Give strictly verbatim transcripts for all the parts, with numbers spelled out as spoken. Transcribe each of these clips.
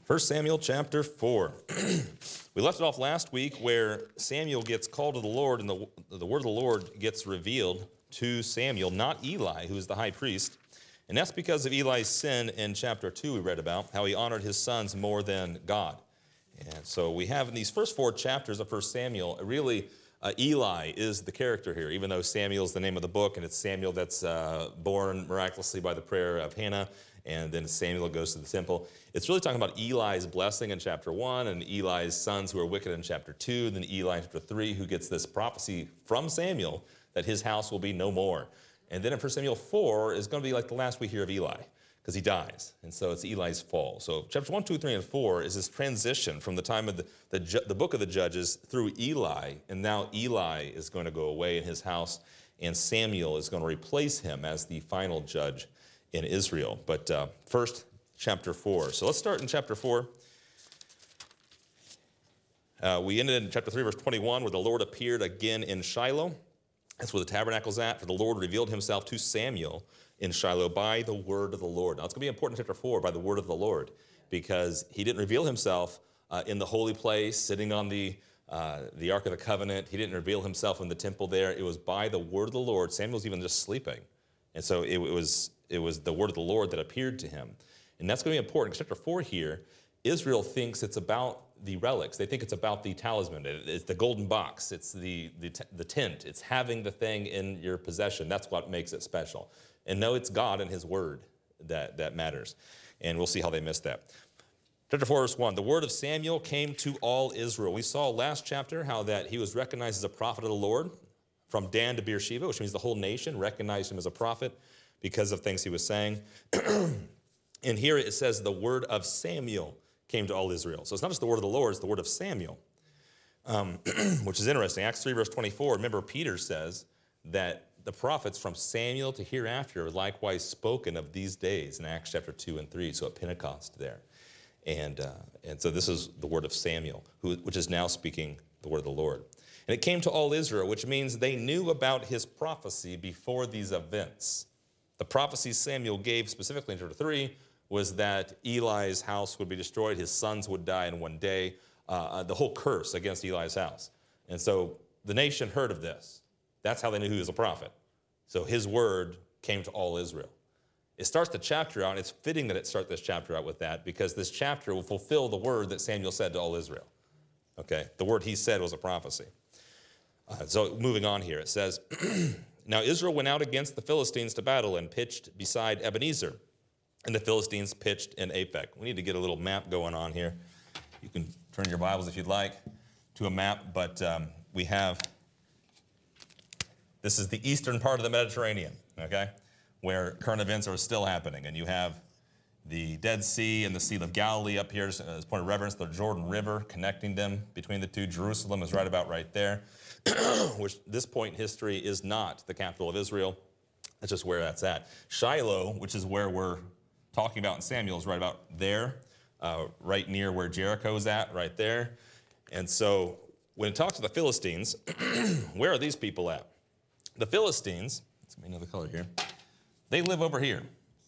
First Samuel chapter four. We left it off last week where Samuel gets called to the Lord and the, the word of the Lord gets revealed to Samuel, not Eli, who is the high priest. And that's because of Eli's sin in chapter two we read about, how he honored his sons more than God. And so we have in these first four chapters of First Samuel, really uh, Eli is the character here, even though Samuel's the name of the book, and it's Samuel that's uh, born miraculously by the prayer of Hannah, and then Samuel goes to the temple. It's really talking about Eli's blessing in chapter one, and Eli's sons who are wicked in chapter two, and then Eli in chapter three, who gets this prophecy from Samuel that his house will be no more. And then in First Samuel four is going to be like the last we hear of Eli, because he dies. And so it's Eli's fall. So chapters one, two, three, and four is this transition from the time of the, the, ju- the book of the Judges through Eli, and now Eli is going to go away in his house, and Samuel is going to replace him as the final judge in Israel. But uh, first, chapter four. So let's start in chapter four. Uh, we ended in chapter three, verse twenty-one, where the Lord appeared again in Shiloh. That's where the tabernacle's at. For the Lord revealed himself to Samuel in Shiloh by the word of the Lord. Now, it's going to be important in chapter four, by the word of the Lord, because he didn't reveal himself uh, in the holy place, sitting on the uh, the Ark of the Covenant. He didn't reveal himself in the temple there. It was by the word of the Lord. Samuel's even just sleeping. And so it, it was it was the word of the Lord that appeared to him. And that's going to be important. Chapter four here, Israel thinks it's about the relics. They think it's about the talisman. It's the golden box. It's the, the, the tent. It's having the thing in your possession. That's what makes it special. And no, it's God and his word that, that matters. And we'll see how they missed that. Chapter four, verse one, the word of Samuel came to all Israel. We saw last chapter how that he was recognized as a prophet of the Lord from Dan to Beersheba, which means the whole nation recognized him as a prophet because of things he was saying. And here it says the word of Samuel came to all Israel. So it's not just the word of the Lord, it's the word of Samuel, um, which is interesting. Acts three, verse twenty-four, remember Peter says that the prophets from Samuel to hereafter are likewise spoken of these days in Acts chapter two and three, so at Pentecost there. And, uh, and so this is the word of Samuel, who, which is now speaking the word of the Lord. And it came to all Israel, which means they knew about his prophecy before these events. The prophecy Samuel gave specifically in chapter three was that Eli's house would be destroyed, his sons would die in one day, uh, the whole curse against Eli's house. And so the nation heard of this. That's how they knew he was a prophet. So his word came to all Israel. It starts the chapter out, and it's fitting that it starts this chapter out with that, because this chapter will fulfill the word that Samuel said to all Israel. Okay, the word he said was a prophecy. Uh, so moving on here, it says, now Israel went out against the Philistines to battle and pitched beside Ebenezer, and the Philistines pitched in Aphek. We need to get a little map going on here. You can turn your Bibles, if you'd like, to a map, but um, we have, this is the eastern part of the Mediterranean, okay, where current events are still happening, and you have the Dead Sea and the Sea of Galilee up here as a point of reference, the Jordan River connecting them between the two. Jerusalem is right about right there, which this point in history is not the capital of Israel. That's just where that's at. Shiloh, which is where we're talking about in Samuel, is right about there, uh, right near where Jericho's at, right there. And so when it talks to the Philistines, where are these people at? The Philistines, let's make another color here, they live over here.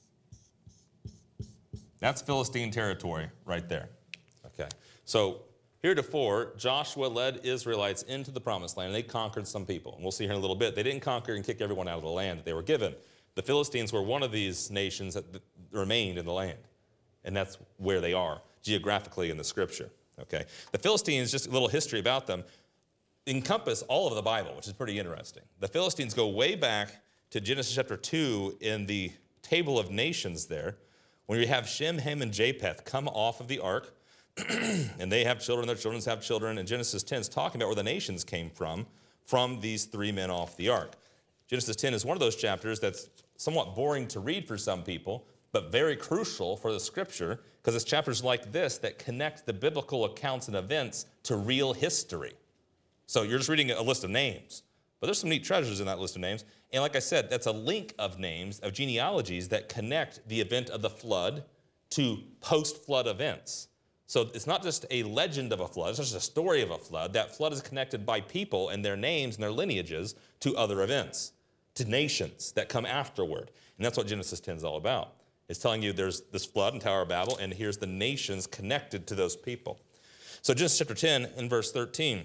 That's Philistine territory right there. Okay. So heretofore, Joshua led Israelites into the promised land, and they conquered some people. And we'll see here in a little bit. They didn't conquer and kick everyone out of the land that they were given. The Philistines were one of these nations that remained in the land, and that's where they are geographically in the scripture. Okay. The Philistines, just a little history about them, encompass all of the Bible, which is pretty interesting. The Philistines go way back to Genesis chapter two in the table of nations there, when you have Shem, Ham, and Japheth come off of the ark, and they have children, their children have children, and Genesis ten is talking about where the nations came from, from these three men off the ark. Genesis ten is one of those chapters that's somewhat boring to read for some people, but very crucial for the scripture, because it's chapters like this that connect the biblical accounts and events to real history. So you're just reading a list of names, but there's some neat treasures in that list of names. And like I said, that's a link of names, of genealogies that connect the event of the flood to post-flood events. So it's not just a legend of a flood, it's not just a story of a flood. That flood is connected by people and their names and their lineages to other events, to nations that come afterward. And that's what Genesis ten is all about. It's telling you there's this flood in Tower of Babel, and here's the nations connected to those people. So Genesis chapter ten and verse thirteen,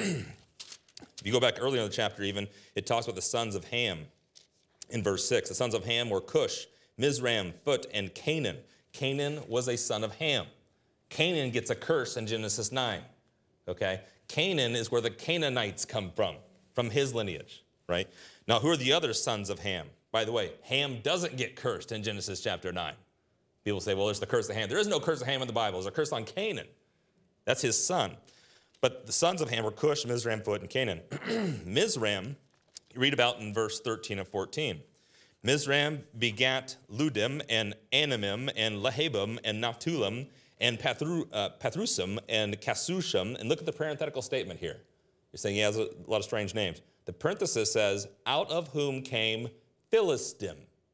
if you go back earlier in the chapter even, it talks about the sons of Ham in verse six. The sons of Ham were Cush, Mizraim, Phut, and Canaan. Canaan was a son of Ham. Canaan gets a curse in Genesis nine, okay? Canaan is where the Canaanites come from, from his lineage, right? Now, who are the other sons of Ham? By the way, Ham doesn't get cursed in Genesis chapter nine. People say, well, there's the curse of Ham. There is no curse of Ham in the Bible. There's a curse on Canaan. That's his son. But the sons of Ham were Cush, Mizraim, Phut, and Canaan. Mizraim, you read about in verse thirteen and fourteen. Mizraim begat Ludim and Anamim and Lahabim and Naphthulim and Pathru, uh, Pathrusim and Casushim. And look at the parenthetical statement here. You're saying he has a lot of strange names. The parenthesis says, out of whom came Philistim.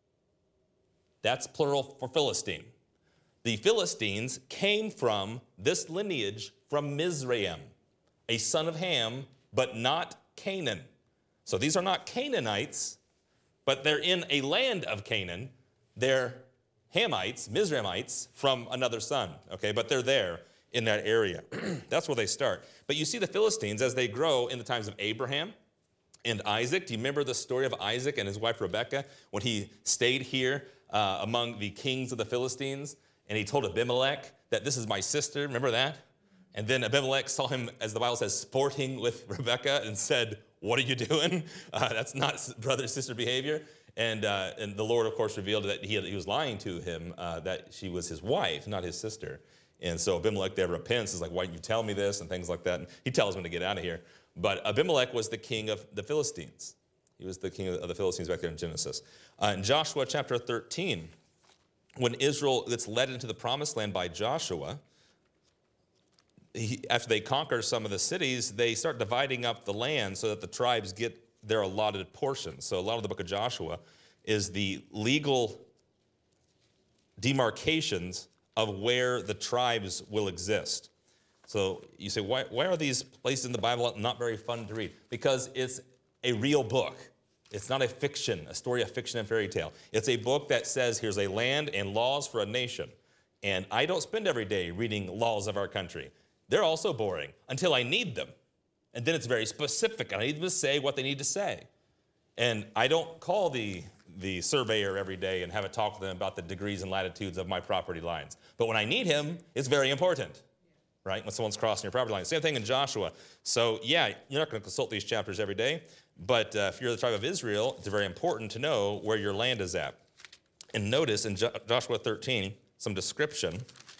That's plural for Philistine. The Philistines came from this lineage from Mizraim, a son of Ham, but not Canaan. So these are not Canaanites, but they're in a land of Canaan. They're Hamites, Mizraimites, from another son, okay? But they're there in that area. That's where they start. But you see the Philistines as they grow in the times of Abraham and Isaac. Do you remember the story of Isaac and his wife Rebekah when he stayed here uh, among the kings of the Philistines? And he told Abimelech that this is my sister. Remember that? And then Abimelech saw him, as the Bible says, sporting with Rebekah and said, what are you doing? Uh, that's not brother-sister behavior. And, uh, and the Lord, of course, revealed that he, had, he was lying to him, uh, that she was his wife, not his sister. And so Abimelech there repents. He's like, why didn't you tell me this? And things like that. And he tells him to get out of here. But Abimelech was the king of the Philistines. He was the king of the Philistines back there in Genesis. Uh, in Joshua chapter thirteen, when Israel gets led into the promised land by Joshua, he, after they conquer some of the cities, they start dividing up the land so that the tribes get their allotted portions. So a lot of the book of Joshua is the legal demarcations of where the tribes will exist. So you say, why, why are these places in the Bible not very fun to read? Because it's a real book. It's not a fiction, a story of fiction and fairy tale. It's a book that says, here's a land and laws for a nation. And I don't spend every day reading laws of our country. They're also boring until I need them. And then it's very specific, and I need them to say what they need to say. And I don't call the, the surveyor every day and have a talk with them about the degrees and latitudes of my property lines. But when I need him, it's very important, right? When someone's crossing your property line. Same thing in Joshua. So yeah, you're not going to consult these chapters every day, but uh, if you're the tribe of Israel, it's very important to know where your land is at. And notice in Jo- Joshua thirteen, some description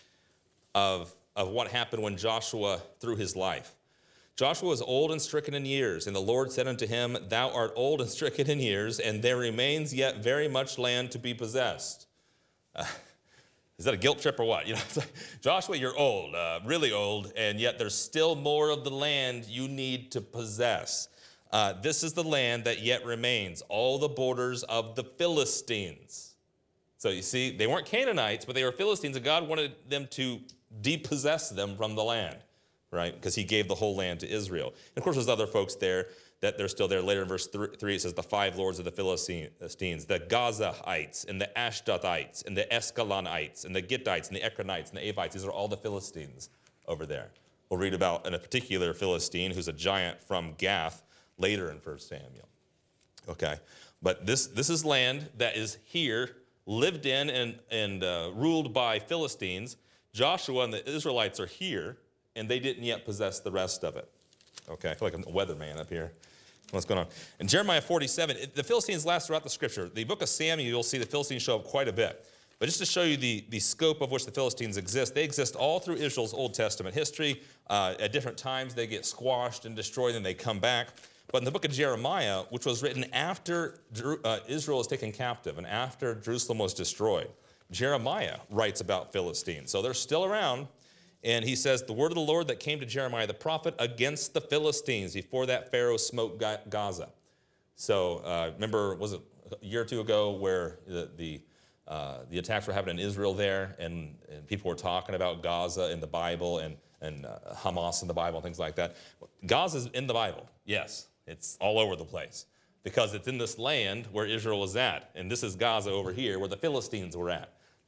of, of what happened when Joshua threw his life. Joshua was old and stricken in years, and the Lord said unto him, thou art old and stricken in years, and there remains yet very much land to be possessed. Uh, is that a guilt trip or what? You know, it's like, Joshua, you're old, uh, really old, and yet there's still more of the land you need to possess. Uh, this is the land that yet remains, all the borders of the Philistines. So you see, they weren't Canaanites, but they were Philistines, and God wanted them to depossess them from the land. Right, because he gave the whole land to Israel. And of course, there's other folks there that they're still there. Later in verse three, it says the five lords of the Philistines, the Gazaites, and the Ashdothites, and the Escalonites, and the Gittites, and the Ekronites, and the Avites. These are all the Philistines over there. We'll read about in a particular Philistine who's a giant from Gath later in First Samuel. Okay, but this, this is land that is here, lived in and, and uh, ruled by Philistines. Joshua and the Israelites are here, and they didn't yet possess the rest of it. Okay, I feel like I'm a weatherman up here. What's going on? In Jeremiah forty-seven, it, the Philistines last throughout the scripture. The book of Samuel, you'll see the Philistines show up quite a bit. But just to show you the, the scope of which the Philistines exist, they exist all through Israel's Old Testament history. Uh, at different times, they get squashed and destroyed, and they come back. But in the book of Jeremiah, which was written after uh, Israel was taken captive and after Jerusalem was destroyed, Jeremiah writes about Philistines. So they're still around. And he says, the word of the Lord that came to Jeremiah the prophet against the Philistines before that Pharaoh smote Gaza. So uh, remember, was it a year or two ago where the the, uh, the attacks were happening in Israel there, and, and people were talking about Gaza in the Bible and, and uh, Hamas in the Bible and things like that. Gaza's in the Bible, yes. It's all over the place because it's in this land where Israel was at. And this is Gaza over here where the Philistines were at.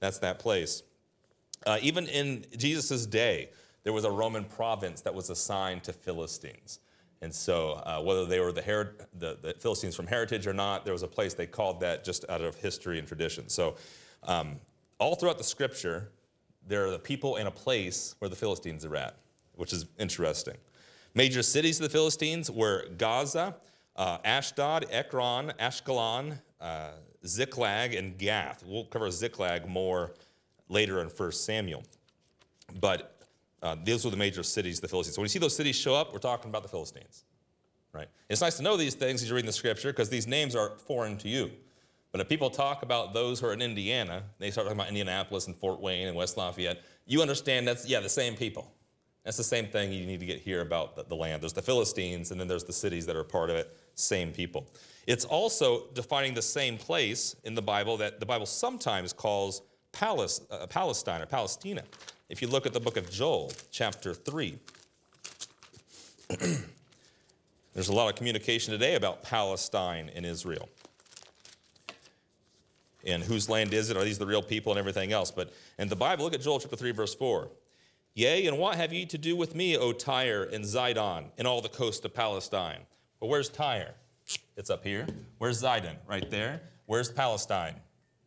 That's that place. Uh, even in Jesus' day, there was a Roman province that was assigned to Philistines. And so uh, whether they were the, Her- the, the Philistines from heritage or not, there was a place they called that just out of history and tradition. So um, all throughout the scripture, there are the people and a place where the Philistines are at, which is interesting. Major cities of the Philistines were Gaza, uh, Ashdod, Ekron, Ashkelon, uh, Ziklag, and Gath. We'll cover Ziklag more later in First Samuel. But Uh, those were the major cities of the Philistines. So when you see those cities show up, we're talking about the Philistines, right? It's nice to know these things as you're reading the scripture because these names are foreign to you. But if people talk about those who are in Indiana, they start talking about Indianapolis and Fort Wayne and West Lafayette, you understand that's, yeah, the same people. That's the same thing you need to get here about the, the land. There's the Philistines, and then there's the cities that are part of it, same people. It's also defining the same place in the Bible that the Bible sometimes calls Palis, uh, Palestine or Palestina. If you look at the book of Joel, chapter three, there's a lot of communication today about Palestine and Israel. And whose land is it? Are these the real people and everything else? But in the Bible, look at Joel chapter three, verse four. Yea, and what have ye to do with me, O Tyre and Zidon, and all the coast of Palestine? Well, where's Tyre? It's up here. Where's Zidon? Right there. Where's Palestine?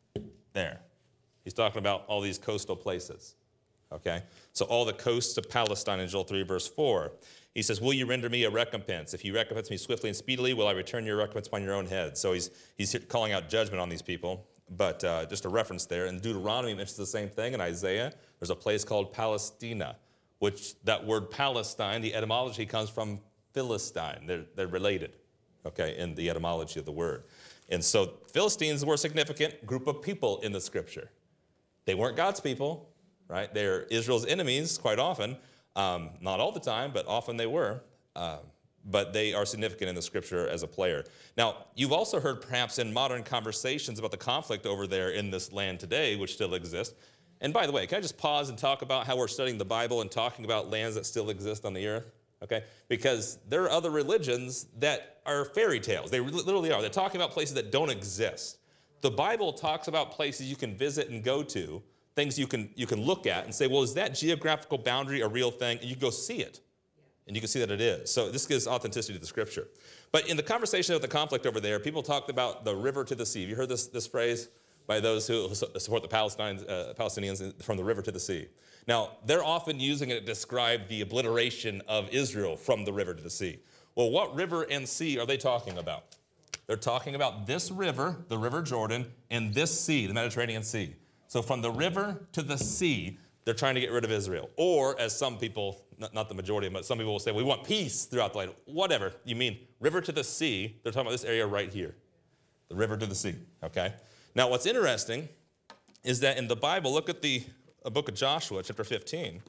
There. He's talking about all these coastal places. Okay, so all the coasts of Palestine in Joel three, verse four. He says, will you render me a recompense? If you recompense me swiftly and speedily, will I return your recompense upon your own head? So he's he's calling out judgment on these people. But uh, just a reference there. In Deuteronomy, it mentions the same thing. In Isaiah, there's a place called Palestina, which that word Palestine, the etymology comes from Philistine. They're, they're related, okay, in the etymology of the word. And so Philistines were a significant group of people in the scripture. They weren't God's people. Right? They're Israel's enemies quite often. Um, not all the time, but often they were. Uh, but they are significant in the scripture as a player. Now, you've also heard perhaps in modern conversations about the conflict over there in this land today, which still exists. And by the way, can I just pause and talk about how we're studying the Bible and talking about lands that still exist on the earth? Okay? Because there are other religions that are fairy tales. They literally are. They're talking about places that don't exist. The Bible talks about places you can visit and go to, things you can you can look at and say, well, is that geographical boundary a real thing? And you can go see it. And you can see that it is. So this gives authenticity to the scripture. But in the conversation of the conflict over there, people talked about the river to the sea. Have you heard this, this phrase by those who support the Palestinians, uh, Palestinians from the river to the sea? Now, they're often using it to describe the obliteration of Israel from the river to the sea. Well, what river and sea are they talking about? They're talking about this river, the River Jordan, and this sea, the Mediterranean Sea. So from the river to the sea, they're trying to get rid of Israel. Or as some people, not, not the majority, but some people will say, we want peace throughout the land. Whatever you mean, river to the sea, they're talking about this area right here. The river to the sea, okay? Now what's interesting is that in the Bible, look at the book of Joshua, chapter fifteen.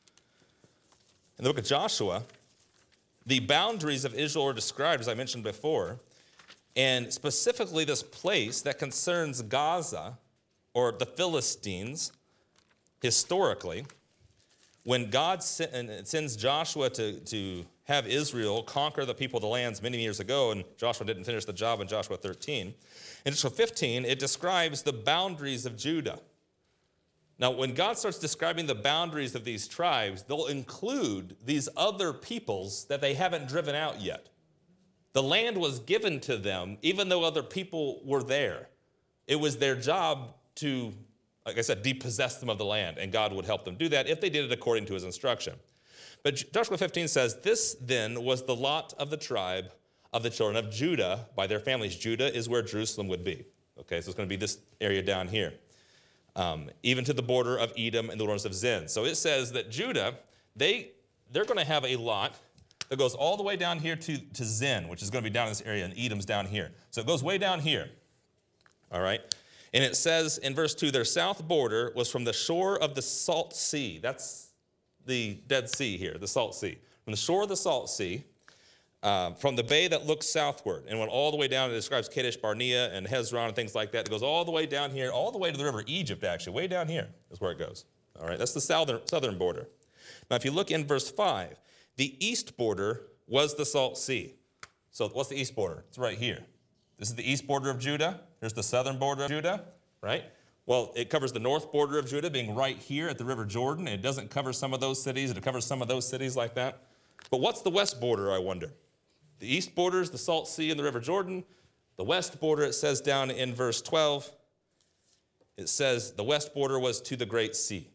In the book of Joshua, the boundaries of Israel are described, as I mentioned before, and specifically this place that concerns Gaza, or the Philistines, historically, when God sends Joshua to, to have Israel conquer the people of the lands many years ago, and Joshua didn't finish the job in Joshua thirteen, in Joshua fifteen, it describes the boundaries of Judah. Now, when God starts describing the boundaries of these tribes, they'll include these other peoples that they haven't driven out yet. The land was given to them, even though other people were there. It was their job to, like I said, depossess them of the land, and God would help them do that if they did it according to his instruction. But Joshua fifteen says, this then was the lot of the tribe of the children of Judah by their families. Judah is where Jerusalem would be. Okay, so it's going to be this area down here. Um, even to the border of Edom and the wilderness of Zin. So it says that Judah, they, they're going to have a lot that goes all the way down here to, to Zin, which is going to be down in this area, and Edom's down here. So it goes way down here, all right? And it says in verse two, their south border was from the shore of the Salt Sea. That's the Dead Sea here, the Salt Sea. From the shore of the Salt Sea, uh, from the bay that looks southward, and went all the way down. It describes Kadesh Barnea and Hezron and things like that. It goes all the way down here, all the way to the river Egypt, actually. Way down here is where it goes. All right, that's the southern, southern border. Now, if you look in verse five, the east border was the Salt Sea. So what's the east border? It's right here. This is the east border of Judah. Here's the southern border of Judah, right? Well, it covers the north border of Judah being right here at the River Jordan. It doesn't cover some of those cities. It covers some of those cities like that. But what's the west border, I wonder? The east border is the Salt Sea and the River Jordan. The west border, it says down in verse twelve, it says the west border was to the great sea.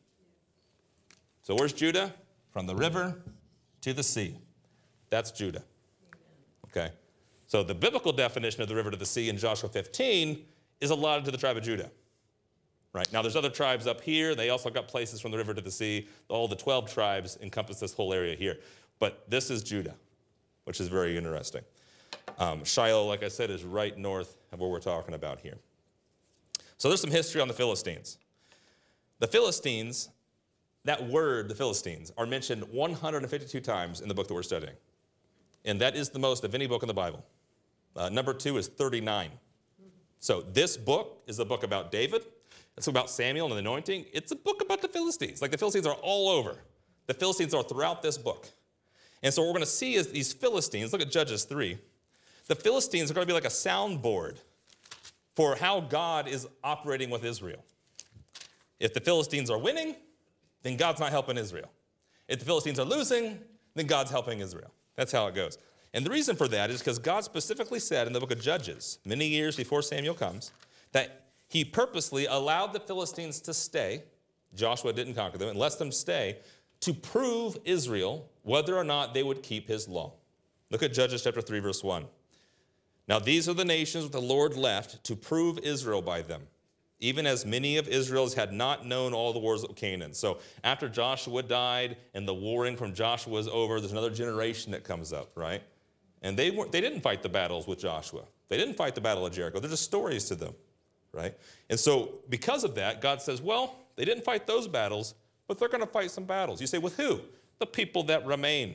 So where's Judah? From the river to the sea. That's Judah. Okay. So the biblical definition of the river to the sea in Joshua fifteen is allotted to the tribe of Judah. Right. Now there's other tribes up here. They also got places from the river to the sea. All the twelve tribes encompass this whole area here. But this is Judah, which is very interesting. Um, Shiloh, like I said, is right north of where we're talking about here. So there's some history on the Philistines. The Philistines, that word, the Philistines, are mentioned one hundred fifty-two times in the book that we're studying. And that is the most of any book in the Bible. Uh, number two is thirty-nine. So this book is a book about David. It's about Samuel and the anointing. It's a book about the Philistines. Like the Philistines are all over. The Philistines are throughout this book. And so what we're going to see is these Philistines, look at Judges three. The Philistines are going to be like a soundboard for how God is operating with Israel. If the Philistines are winning, then God's not helping Israel. If the Philistines are losing, then God's helping Israel. That's how it goes. And the reason for that is because God specifically said in the book of Judges, many years before Samuel comes, that he purposely allowed the Philistines to stay. Joshua didn't conquer them and let them stay to prove Israel whether or not they would keep his law. Look at Judges chapter three, verse one. Now these are the nations that the Lord left to prove Israel by them, even as many of Israel's had not known all the wars of Canaan. So after Joshua died and the warring from Joshua is over, there's another generation that comes up, right? And they weren't, they didn't fight the battles with Joshua. They didn't fight the battle of Jericho. They're just stories to them, right? And so because of that, God says, well, they didn't fight those battles, but they're going to fight some battles. You say, with who? The people that remain.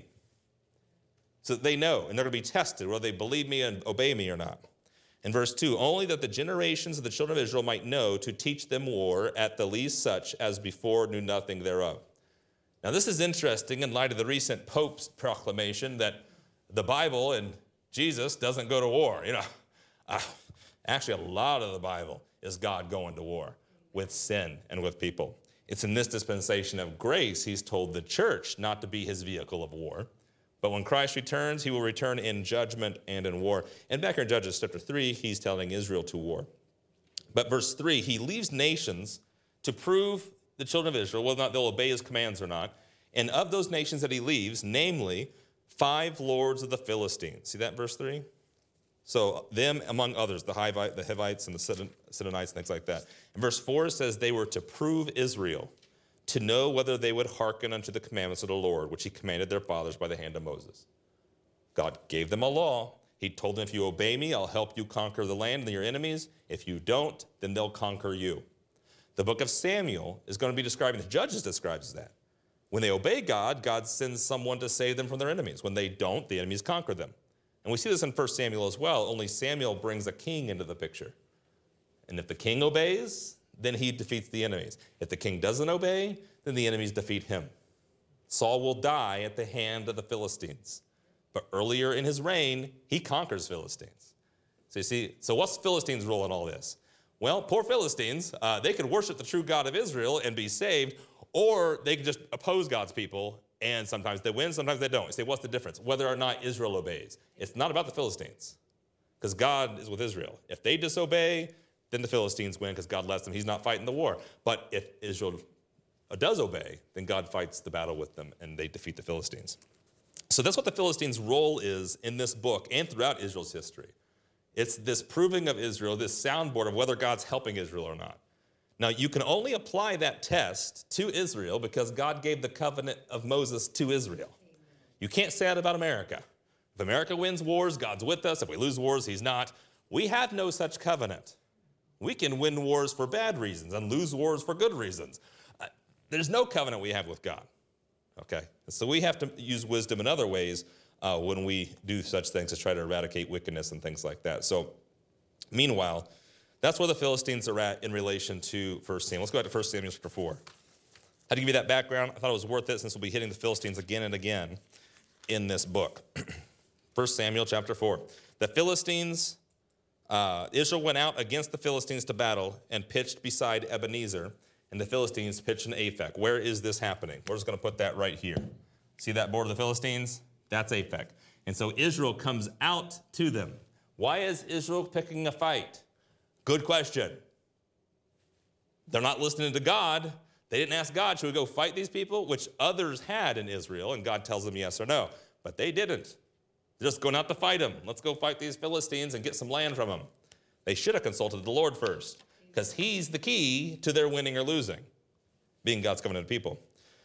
So that they know, and they're going to be tested whether they believe me and obey me or not. In verse two, only that the generations of the children of Israel might know to teach them war at the least such as before knew nothing thereof. Now this is interesting in light of the recent Pope's proclamation that the Bible and Jesus doesn't go to war. You know, uh, actually a lot of the Bible is God going to war with sin and with people. It's in this dispensation of grace he's told the church not to be his vehicle of war. But when Christ returns, he will return in judgment and in war. And back here in Judges chapter three, he's telling Israel to war. But verse three, he leaves nations to prove the children of Israel whether or not they'll obey his commands or not. And of those nations that he leaves, namely, five lords of the Philistines. See that in verse three? So them among others, the Hivite, the Hivites and the Sidonites, things like that. In verse four, it says they were to prove Israel, to know whether they would hearken unto the commandments of the Lord, which he commanded their fathers by the hand of Moses. God gave them a law. He told them, if you obey me, I'll help you conquer the land and your enemies. If you don't, then they'll conquer you. The book of Samuel is going to be describing, the Judges describes that. When they obey God, God sends someone to save them from their enemies. When they don't, the enemies conquer them. And we see this in First Samuel as well, only Samuel brings a king into the picture. And if the king obeys, then he defeats the enemies. If the king doesn't obey, then the enemies defeat him. Saul will die at the hand of the Philistines. But earlier in his reign, he conquers Philistines. So you see, so what's the Philistines' role in all this? Well, poor Philistines, uh, they could worship the true God of Israel and be saved, or they could just oppose God's people, and sometimes they win, sometimes they don't. You say, what's the difference? Whether or not Israel obeys. It's not about the Philistines, because God is with Israel. If they disobey, then the Philistines win because God lets them. He's not fighting the war. But if Israel does obey, then God fights the battle with them, and they defeat the Philistines. So that's what the Philistines' role is in this book and throughout Israel's history. It's this proving of Israel, this soundboard of whether God's helping Israel or not. Now, you can only apply that test to Israel because God gave the covenant of Moses to Israel. You can't say that about America. If America wins wars, God's with us. If we lose wars, he's not. We have no such covenant. We can win wars for bad reasons and lose wars for good reasons. Uh, there's no covenant we have with God. Okay? So we have to use wisdom in other ways uh, when we do such things to try to eradicate wickedness and things like that. So, meanwhile, that's where the Philistines are at in relation to First Samuel. Let's go back to First Samuel chapter four. I had to give you that background. I thought it was worth it since we'll be hitting the Philistines again and again in this book. First Samuel chapter four. The Philistines Uh, Israel went out against the Philistines to battle and pitched beside Ebenezer, and the Philistines pitched in Aphek. Where is this happening? We're just going to put that right here. See that border of the Philistines? That's Aphek. And so Israel comes out to them. Why is Israel picking a fight? Good question. They're not listening to God. They didn't ask God, should we go fight these people? Which others had in Israel, and God tells them yes or no. But they didn't. They're just going out to fight them. Let's go fight these Philistines and get some land from them. They should have consulted the Lord first, because he's the key to their winning or losing, being God's covenant people.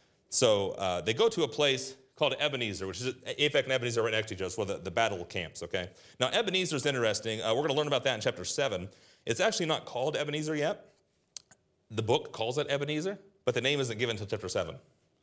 So uh, they go to a place called Ebenezer, which is Aphek and Ebenezer are right next to each other, where the, the battle camps, okay? Now, Ebenezer is interesting. Uh, we're going to learn about that in chapter seven. It's actually not called Ebenezer yet. The book calls it Ebenezer, but the name isn't given until chapter seven,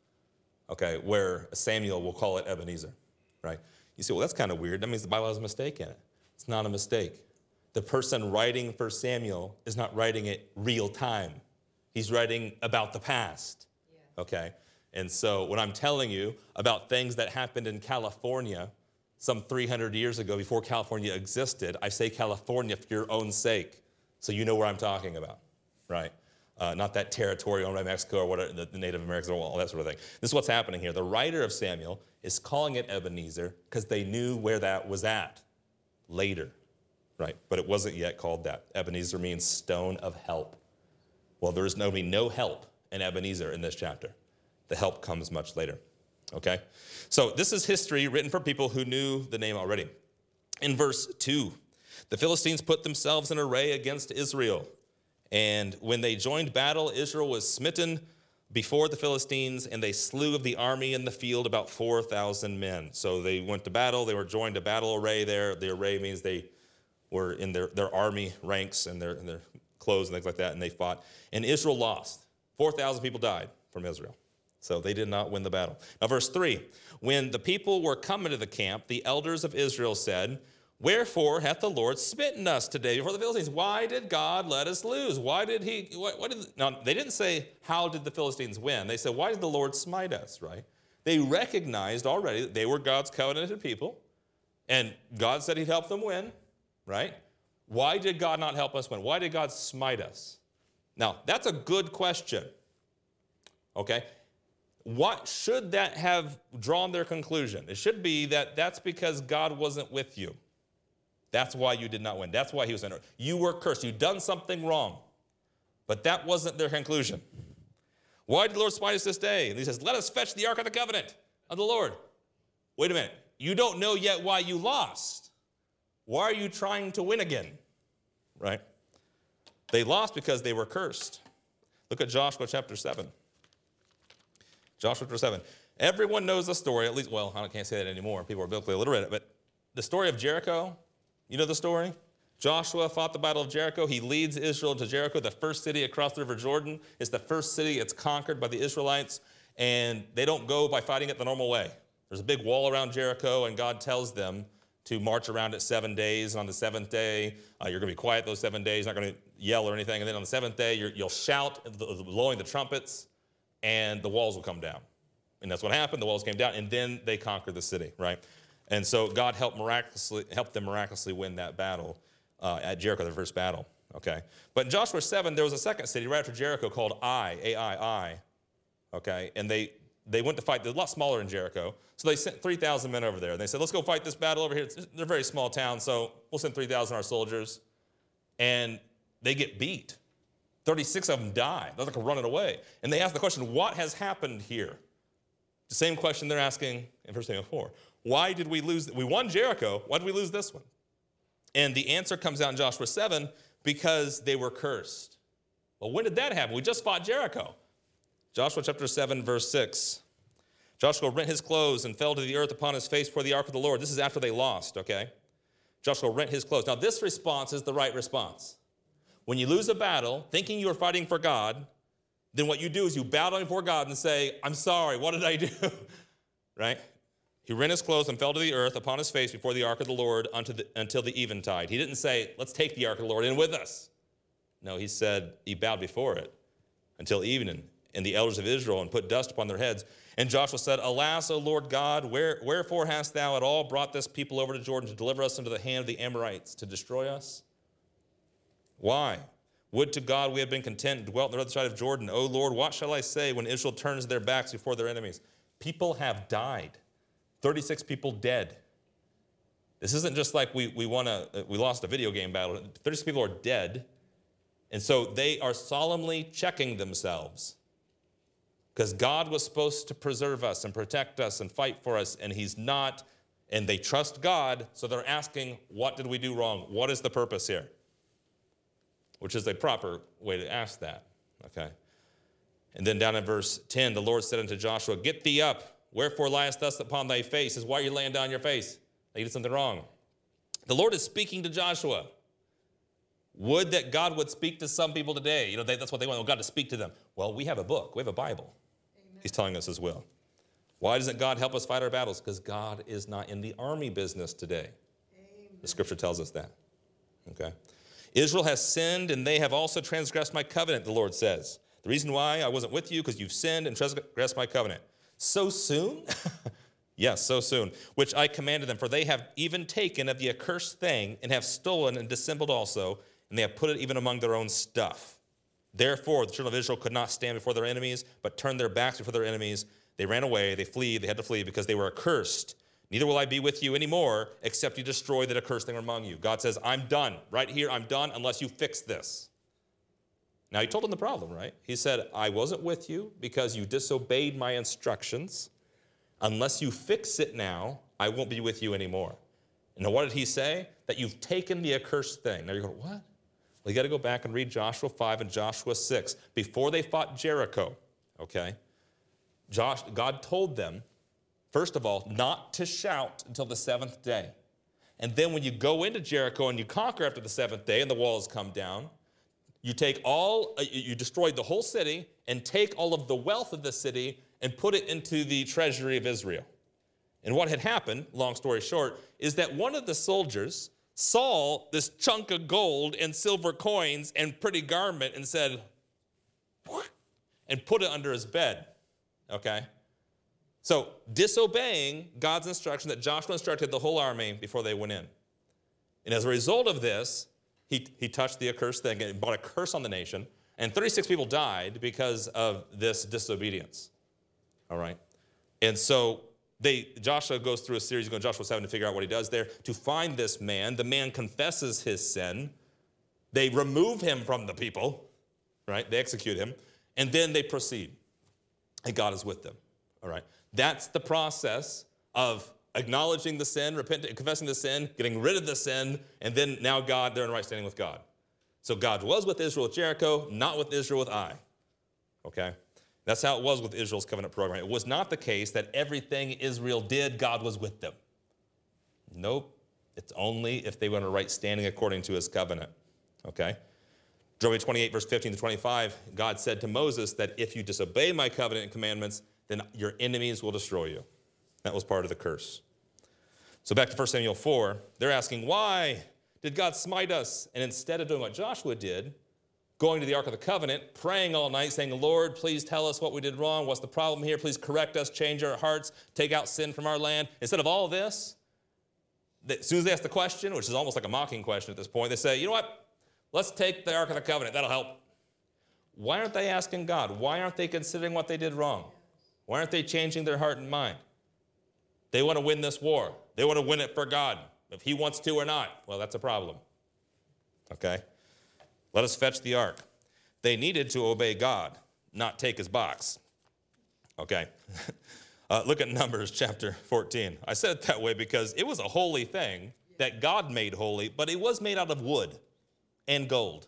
okay, where Samuel will call it Ebenezer, right? You say, well, that's kind of weird. That means the Bible has a mistake in it. It's not a mistake. The person writing First Samuel is not writing it real time. He's writing about the past, yeah. Okay? And so when I'm telling you about things that happened in California some three hundred years ago before California existed, I say California for your own sake, so you know where I'm talking about, right? Uh, not that territory owned by Mexico or whatever, the, the Native Americans or all that sort of thing. This is what's happening here. The writer of Samuel is calling it Ebenezer because they knew where that was at later, right? But it wasn't yet called that. Ebenezer means stone of help. Well, there is no, no help in Ebenezer in this chapter. The help comes much later, okay? So this is history written for people who knew the name already. In verse two, the Philistines put themselves in array against Israel. And when they joined battle, Israel was smitten before the Philistines, and they slew of the army in the field about four thousand men. So they went to battle. They were joined a battle array there. The array means they were in their, their army ranks and their, and their clothes and things like that, and they fought. And Israel lost. four thousand people died from Israel. So they did not win the battle. Now, verse three, when the people were coming to the camp, the elders of Israel said, wherefore hath the Lord smitten us today before the Philistines? Why did God let us lose? Why did he, what, what did, now they didn't say, how did the Philistines win? They said, why did the Lord smite us, right? They recognized already that they were God's covenanted people, and God said he'd help them win, right? Why did God not help us win? Why did God smite us? Now, that's a good question, okay? What should that have drawn their conclusion? It should be that that's because God wasn't with you. That's why you did not win. That's why he was in it. You were cursed. You'd done something wrong. But that wasn't their conclusion. Why did the Lord smite us this day? And he says, let us fetch the ark of the covenant of the Lord. Wait a minute. You don't know yet why you lost. Why are you trying to win again? Right? They lost because they were cursed. Look at Joshua chapter seven. Joshua chapter seven. Everyone knows the story, at least, well, I can't say that anymore. People are biblically illiterate. But the story of Jericho, you know the story? Joshua fought the battle of Jericho. He leads Israel to Jericho, the first city across the river Jordan. It's the first city it's conquered by the Israelites, and they don't go by fighting it the normal way. There's a big wall around Jericho, and God tells them to march around it seven days. And on the seventh day, uh, you're going to be quiet those seven days, not going to yell or anything. And then on the seventh day, you're, you'll shout, blowing the trumpets, and the walls will come down. And that's what happened. The walls came down, and then they conquered the city, right? And so God helped miraculously helped them miraculously win that battle uh, at Jericho, the first battle. Okay, but in Joshua seven, there was a second city right after Jericho called Ai, A I I. Okay, and they they went to fight. They're a lot smaller than Jericho, so they sent three thousand men over there. And they said, "Let's go fight this battle over here." It's, they're a very small town, so we'll send three thousand our soldiers. And they get beat. thirty-six of them die. They're like running away. And they ask the question, "What has happened here?" The same question they're asking in First Samuel four. Why did we lose? We won Jericho. Why did we lose this one? And the answer comes out in Joshua seven, because they were cursed. Well, when did that happen? We just fought Jericho. Joshua chapter seven, verse six. Joshua rent his clothes and fell to the earth upon his face before the ark of the Lord. This is after they lost, okay? Joshua rent his clothes. Now, this response is the right response. When you lose a battle, thinking you are fighting for God, then what you do is you bow down before God and say, I'm sorry, what did I do? Right? He rent his clothes and fell to the earth upon his face before the ark of the Lord unto the, until the eventide. He didn't say, let's take the ark of the Lord in with us. No, he said he bowed before it until evening, and the elders of Israel, and put dust upon their heads. And Joshua said, Alas, O Lord God, where, wherefore hast thou at all brought this people over to Jordan to deliver us into the hand of the Amorites to destroy us? Why? Would to God we had been content and dwelt on the other side of Jordan. O Lord, what shall I say when Israel turns their backs before their enemies? People have died. thirty-six people dead. This isn't just like we, we, wanna, we lost a video game battle. thirty-six people are dead. And so they are solemnly checking themselves. Because God was supposed to preserve us and protect us and fight for us, and he's not. And they trust God, so they're asking, what did we do wrong? What is the purpose here? Which is a proper way to ask that, okay? And then down in verse ten, the Lord said unto Joshua, get thee up, wherefore liest thus upon thy face? Is why you're laying down your face? You did something wrong. The Lord is speaking to Joshua. Would that God would speak to some people today. You know, they, that's what they want, God to speak to them. Well, we have a book. We have a Bible. Amen. He's telling us as well. Why doesn't God help us fight our battles? Because God is not in the army business today. Amen. The scripture tells us that. Okay. Israel has sinned, and they have also transgressed my covenant, the Lord says. The reason why I wasn't with you, because you've sinned and transgressed my covenant. So soon? Yes, so soon. Which I commanded them, for they have even taken of the accursed thing, and have stolen and dissembled also, and they have put it even among their own stuff. Therefore, the children of Israel could not stand before their enemies, but turned their backs before their enemies. They ran away, they flee, they had to flee, because they were accursed. Neither will I be with you anymore, except you destroy that accursed thing among you. God says, I'm done. Right here, I'm done unless you fix this. Now, he told them the problem, right? He said, I wasn't with you because you disobeyed my instructions. Unless you fix it now, I won't be with you anymore. And now what did he say? That you've taken the accursed thing. Now you're going, what? Well, you got to go back and read Joshua five and Joshua six. Before they fought Jericho, okay, Josh, God told them, first of all, not to shout until the seventh day. And then when you go into Jericho and you conquer after the seventh day and the walls come down, you take all, you destroy the whole city and take all of the wealth of the city and put it into the treasury of Israel. And what had happened, long story short, is that one of the soldiers saw this chunk of gold and silver coins and pretty garment and said, what? And put it under his bed, okay? So disobeying God's instruction that Joshua instructed the whole army before they went in. And as a result of this, he, he touched the accursed thing and brought a curse on the nation, and thirty-six people died because of this disobedience. All right? And so they Joshua goes through a series, you go to Joshua seven to figure out what he does there. To find this man, the man confesses his sin. They remove him from the people, right? They execute him, and then they proceed. And God is with them, all right? That's the process of acknowledging the sin, repenting, confessing the sin, getting rid of the sin, and then now God, they're in right standing with God. So God was with Israel at Jericho, not with Israel with Ai, okay? That's how it was with Israel's covenant program. It was not the case that everything Israel did, God was with them. Nope. It's only if they were in a right standing according to his covenant. Okay? Deuteronomy twenty-eight, verse fifteen to twenty-five, God said to Moses that if you disobey my covenant and commandments, then your enemies will destroy you. That was part of the curse. So back to First Samuel four, they're asking, why did God smite us? And instead of doing what Joshua did, going to the Ark of the Covenant, praying all night, saying, Lord, please tell us what we did wrong. What's the problem here? Please correct us, change our hearts, take out sin from our land. Instead of all of this, as soon as they ask the question, which is almost like a mocking question at this point, they say, you know what? Let's take the Ark of the Covenant. That'll help. Why aren't they asking God? Why aren't they considering what they did wrong? Why aren't they changing their heart and mind? They want to win this war. They want to win it for God. If he wants to or not, well, that's a problem. Okay? Let us fetch the ark. They needed to obey God, not take his box. Okay. uh, look at Numbers chapter fourteen. I said it that way because it was a holy thing that God made holy, but it was made out of wood and gold.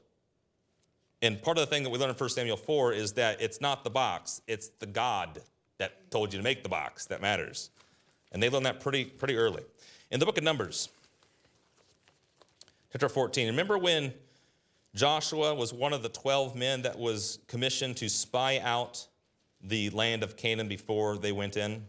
And part of the thing that we learn in First Samuel four is that it's not the box, it's the God that told you to make the box that matters. And they learned that pretty, pretty early. In the book of Numbers, chapter fourteen, remember when Joshua was one of the twelve men that was commissioned to spy out the land of Canaan before they went in?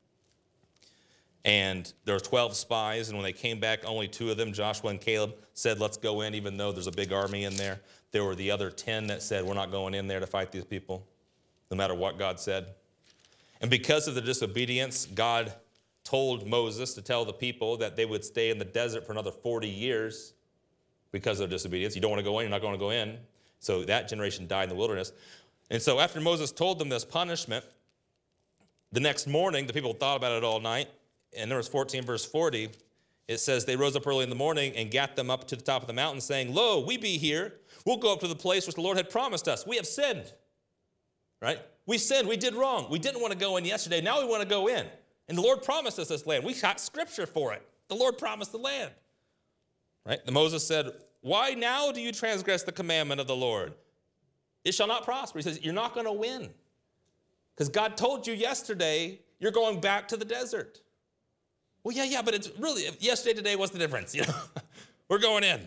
And there were twelve spies, and when they came back, only two of them, Joshua and Caleb, said, let's go in, even though there's a big army in there. There were the other ten that said, we're not going in there to fight these people, no matter what God said. And because of the disobedience, God told Moses to tell the people that they would stay in the desert for another forty years. because of disobedience. You don't want to go in, you're not going to go in. So that generation died in the wilderness. And so after Moses told them this punishment, the next morning, the people thought about it all night. In Numbers fourteen, verse forty, it says, they rose up early in the morning and gat them up to the top of the mountain, saying, lo, we be here. We'll go up to the place which the Lord had promised us. We have sinned, right? We sinned. We did wrong. We didn't want to go in yesterday. Now we want to go in. And the Lord promised us this land. We got scripture for it. The Lord promised the land, right? And Moses said, why now do you transgress the commandment of the Lord? It shall not prosper. He says, you're not going to win. Because God told you yesterday, you're going back to the desert. Well, yeah, yeah, but it's really, yesterday, today, what's the difference? You know, we're going in.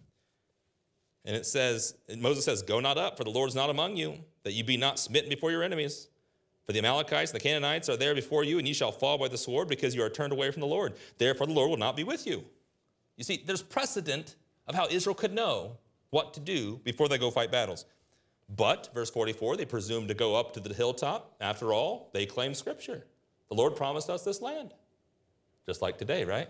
And it says, and Moses says, go not up, for the Lord is not among you, that you be not smitten before your enemies. For the Amalekites and the Canaanites are there before you, and ye shall fall by the sword, because you are turned away from the Lord. Therefore the Lord will not be with you. You see, there's precedent of how Israel could know what to do before they go fight battles. But, verse forty-four, they presumed to go up to the hilltop. After all, they claim Scripture. The Lord promised us this land. Just like today, right?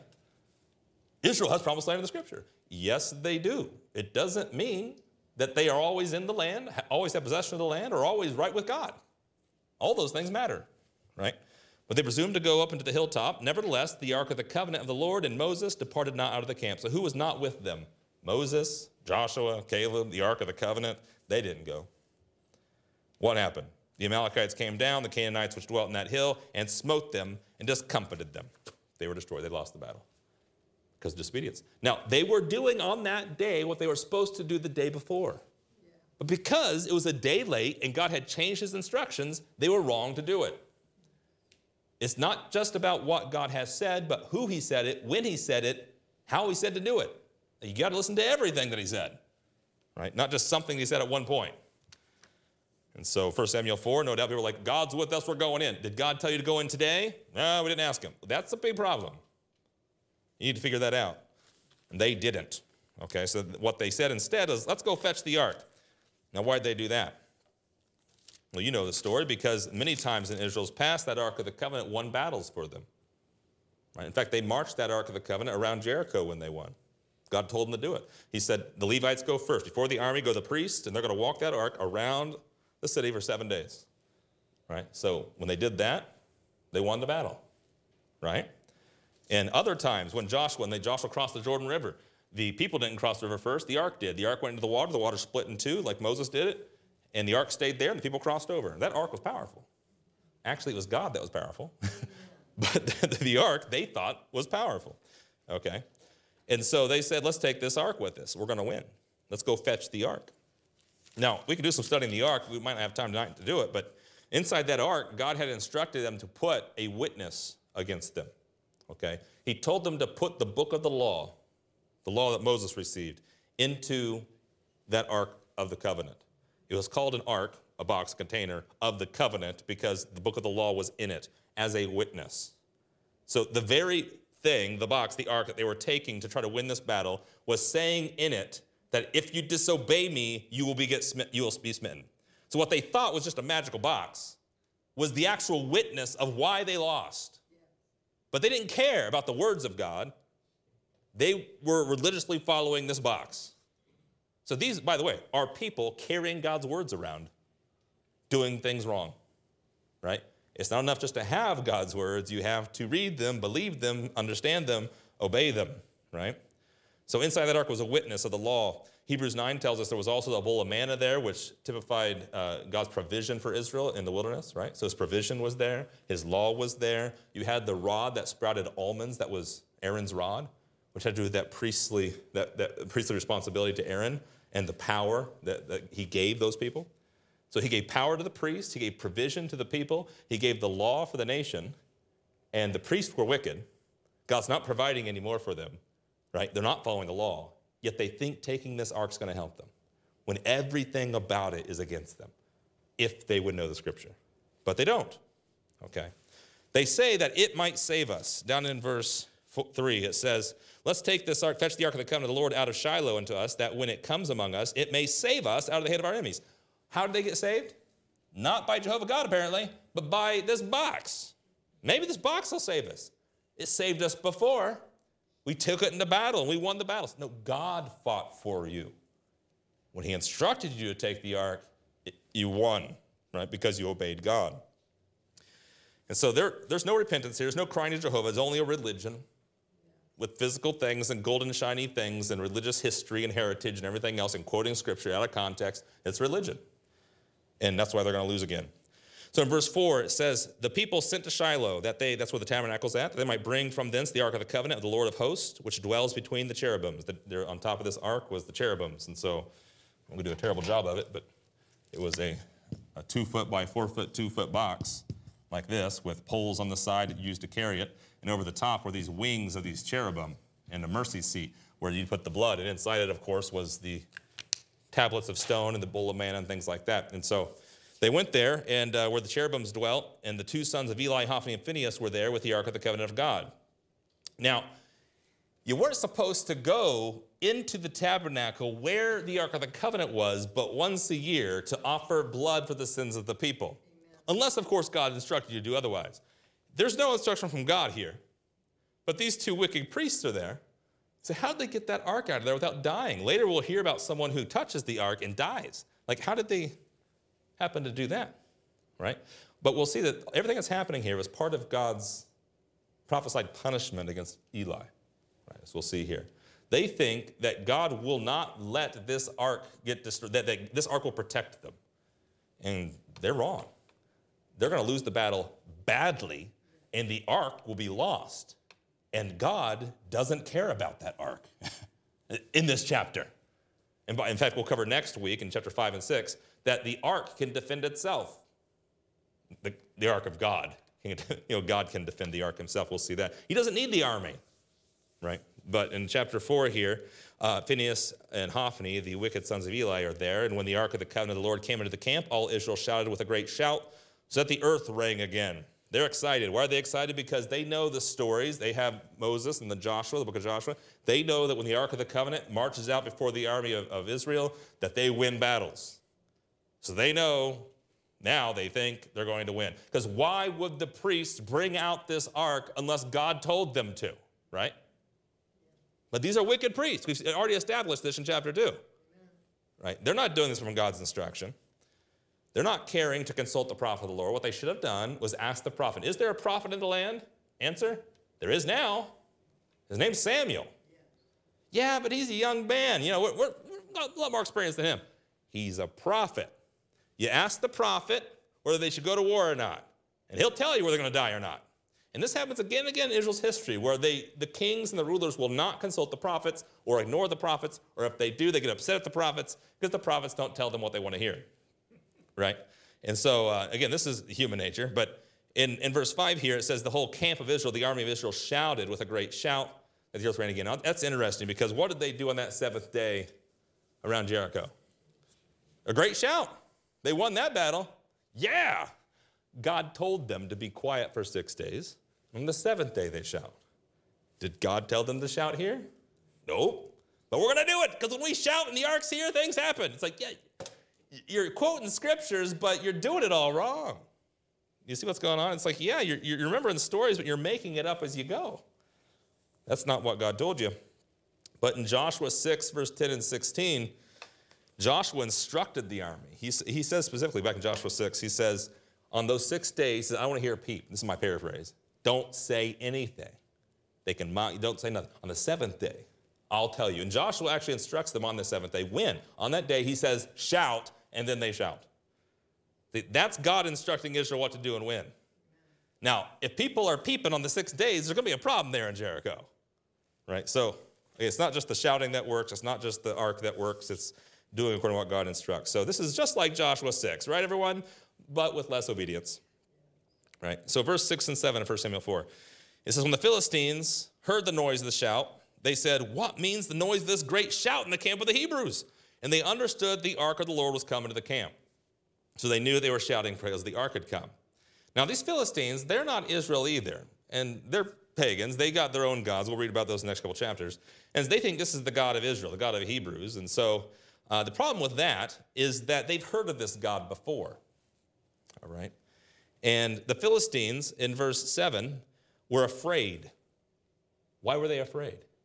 Israel has promised land in the Scripture. Yes, they do. It doesn't mean that they are always in the land, always have possession of the land, or always right with God. All those things matter, right? But they presumed to go up into the hilltop. Nevertheless, the ark of the covenant of the Lord and Moses departed not out of the camp. So who was not with them? Moses, Joshua, Caleb, the ark of the covenant. They didn't go. What happened? The Amalekites came down, the Canaanites which dwelt in that hill, and smote them and discomfited them. They were destroyed. They lost the battle because of disobedience. Now, they were doing on that day what they were supposed to do the day before. Yeah. But because it was a day late and God had changed his instructions, they were wrong to do it. It's not just about what God has said, but who he said it, when he said it, how he said to do it. You got to listen to everything that he said, right? Not just something he said at one point. And so First Samuel four, no doubt people were like, God's with us, we're going in. Did God tell you to go in today? No, we didn't ask him. That's a big problem. You need to figure that out. And they didn't. Okay, so what they said instead is, let's go fetch the ark. Now, why'd they do that? Well, you know the story, because many times in Israel's past, that Ark of the Covenant won battles for them. Right? In fact, they marched that Ark of the Covenant around Jericho when they won. God told them to do it. He said, the Levites go first. Before the army go the priests, and they're going to walk that ark around the city for seven days, right? So when they did that, they won the battle, right? And other times when Joshua, when they, Joshua crossed the Jordan River, the people didn't cross the river first, the ark did. The ark went into the water, the water split in two like Moses did it, and the ark stayed there and the people crossed over. That ark was powerful. Actually, it was God that was powerful, but the ark they thought was powerful, okay? And so they said, let's take this ark with us. We're going to win. Let's go fetch the ark. Now, we could do some studying the ark. We might not have time tonight to do it, but inside that ark, God had instructed them to put a witness against them, okay? He told them to put the book of the law, the law that Moses received, into that ark of the covenant. It was called an ark, a box, container, of the covenant because the book of the law was in it as a witness. So the very thing, the box, the ark that they were taking to try to win this battle was saying in it that if you disobey me, you will be, get sm- you will be smitten. So what they thought was just a magical box was the actual witness of why they lost. But they didn't care about the words of God. They were religiously following this box. So these, by the way, are people carrying God's words around, doing things wrong, right? It's not enough just to have God's words. You have to read them, believe them, understand them, obey them, right? So inside that ark was a witness of the law. Hebrews nine tells us there was also a bowl of manna there, which typified uh, God's provision for Israel in the wilderness, right? So his provision was there. His law was there. You had the rod that sprouted almonds. That was Aaron's rod, which had to do with that priestly, that, that priestly responsibility to Aaron and the power that, that he gave those people. So he gave power to the priests. He gave provision to the people. He gave the law for the nation. And the priests were wicked. God's not providing anymore for them. Right? They're not following the law, yet they think taking this ark is going to help them when everything about it is against them, if they would know the scripture. But they don't, okay? They say that it might save us. Down in verse three, it says, let's take this ark, fetch the ark of the covenant of the Lord out of Shiloh unto us, that when it comes among us, it may save us out of the hand of our enemies. How did they get saved? Not by Jehovah God, apparently, but by this box. Maybe this box will save us. It saved us before. We took it into battle and we won the battles. No, God fought for you. When he instructed you to take the ark, it, you won, right? Because you obeyed God. And so there, there's no repentance here. There's no crying to Jehovah. It's only a religion with physical things and golden shiny things and religious history and heritage and everything else and quoting scripture out of context. It's religion. And that's why they're going to lose again. So in verse four, it says, the people sent to Shiloh, that they, that's where the tabernacle's at, that they might bring from thence the ark of the covenant of the Lord of hosts, which dwells between the cherubims. The, there, on top of this ark was the cherubims. And so I'm going to do a terrible job of it, but it was a, a two foot by four foot, two foot box like this with poles on the side that you used to carry it. And over the top were these wings of these cherubim and a mercy seat where you put the blood. And inside it, of course, was the tablets of stone and the bowl of manna and things like that. And so they went there, and uh, where the cherubims dwelt, and the two sons of Eli, Hophni, and Phinehas were there with the ark of the covenant of God. Now, you weren't supposed to go into the tabernacle where the ark of the covenant was, but once a year to offer blood for the sins of the people. Amen. Unless, of course, God instructed you to do otherwise. There's no instruction from God here. But these two wicked priests are there. So how did they get that ark out of there without dying? Later we'll hear about someone who touches the ark and dies. Like, how did they happen to do that, right? But we'll see that everything that's happening here was part of God's prophesied punishment against Eli, right? As we'll see here. They think that God will not let this ark get destroyed, that, that this ark will protect them. And they're wrong. They're going to lose the battle badly, and the ark will be lost. And God doesn't care about that ark in this chapter. And by, in fact, we'll cover next week in chapter five and six that the ark can defend itself. The, the ark of God. You know, God can defend the ark himself. We'll see that. He doesn't need the army, right? But in chapter four here, uh, Phinehas and Hophni, the wicked sons of Eli, are there. And when the ark of the covenant of the Lord came into the camp, all Israel shouted with a great shout, so that the earth rang again. They're excited. Why are they excited? Because they know the stories. They have Moses and the Joshua, the book of Joshua. They know that when the Ark of the Covenant marches out before the army of, of Israel, that they win battles. So they know, now they think they're going to win. Because why would the priests bring out this ark unless God told them to, right? But these are wicked priests. We've already established this in chapter two, right? They're not doing this from God's instruction. They're not caring to consult the prophet of the Lord. What they should have done was ask the prophet, is there a prophet in the land? Answer, there is now. His name's Samuel. Yeah, but he's a young man. You know, we're, we're a lot more experienced than him. He's a prophet. You ask the prophet whether they should go to war or not, and he'll tell you whether they're going to die or not. And this happens again and again in Israel's history, where they, the kings and the rulers will not consult the prophets or ignore the prophets, or if they do, they get upset at the prophets because the prophets don't tell them what they want to hear. Right? And so, uh, again, this is human nature. But in, in verse five here, it says the whole camp of Israel, the army of Israel, shouted with a great shout that the earth ran again. Now, that's interesting because what did they do on that seventh day around Jericho? A great shout. They won that battle. Yeah. God told them to be quiet for six days. On the seventh day, they shout. Did God tell them to shout here? Nope. But we're going to do it because when we shout and the ark's here, things happen. It's like, yeah. You're quoting scriptures, but you're doing it all wrong. You see what's going on? It's like, yeah, you're, you're remembering the stories, but you're making it up as you go. That's not what God told you. But in Joshua six, verse ten and sixteen, Joshua instructed the army. He, he says specifically back in Joshua six, he says, on those six days, he says, I want to hear a peep. This is my paraphrase. Don't say anything. They can mock you. Don't say nothing. On the seventh day, I'll tell you. And Joshua actually instructs them on the seventh day. When? On that day, he says, shout, and then they shout. That's God instructing Israel what to do and when. Now, if people are peeping on the six days, there's going to be a problem there in Jericho, right? So it's not just the shouting that works. It's not just the ark that works. It's doing according to what God instructs. So this is just like Joshua six, right, everyone? But with less obedience, right? So verse six and seven of First Samuel four, it says, when the Philistines heard the noise of the shout, they said, what means the noise of this great shout in the camp of the Hebrews? And they understood the ark of the Lord was coming to the camp. So they knew they were shouting because the ark had come. Now, these Philistines, they're not Israel either. And they're pagans. They got their own gods. We'll read about those in the next couple chapters. And they think this is the God of Israel, the God of Hebrews. And so uh, the problem with that is that they've heard of this God before. All right? And the Philistines, in verse seven, were afraid. Why were they afraid?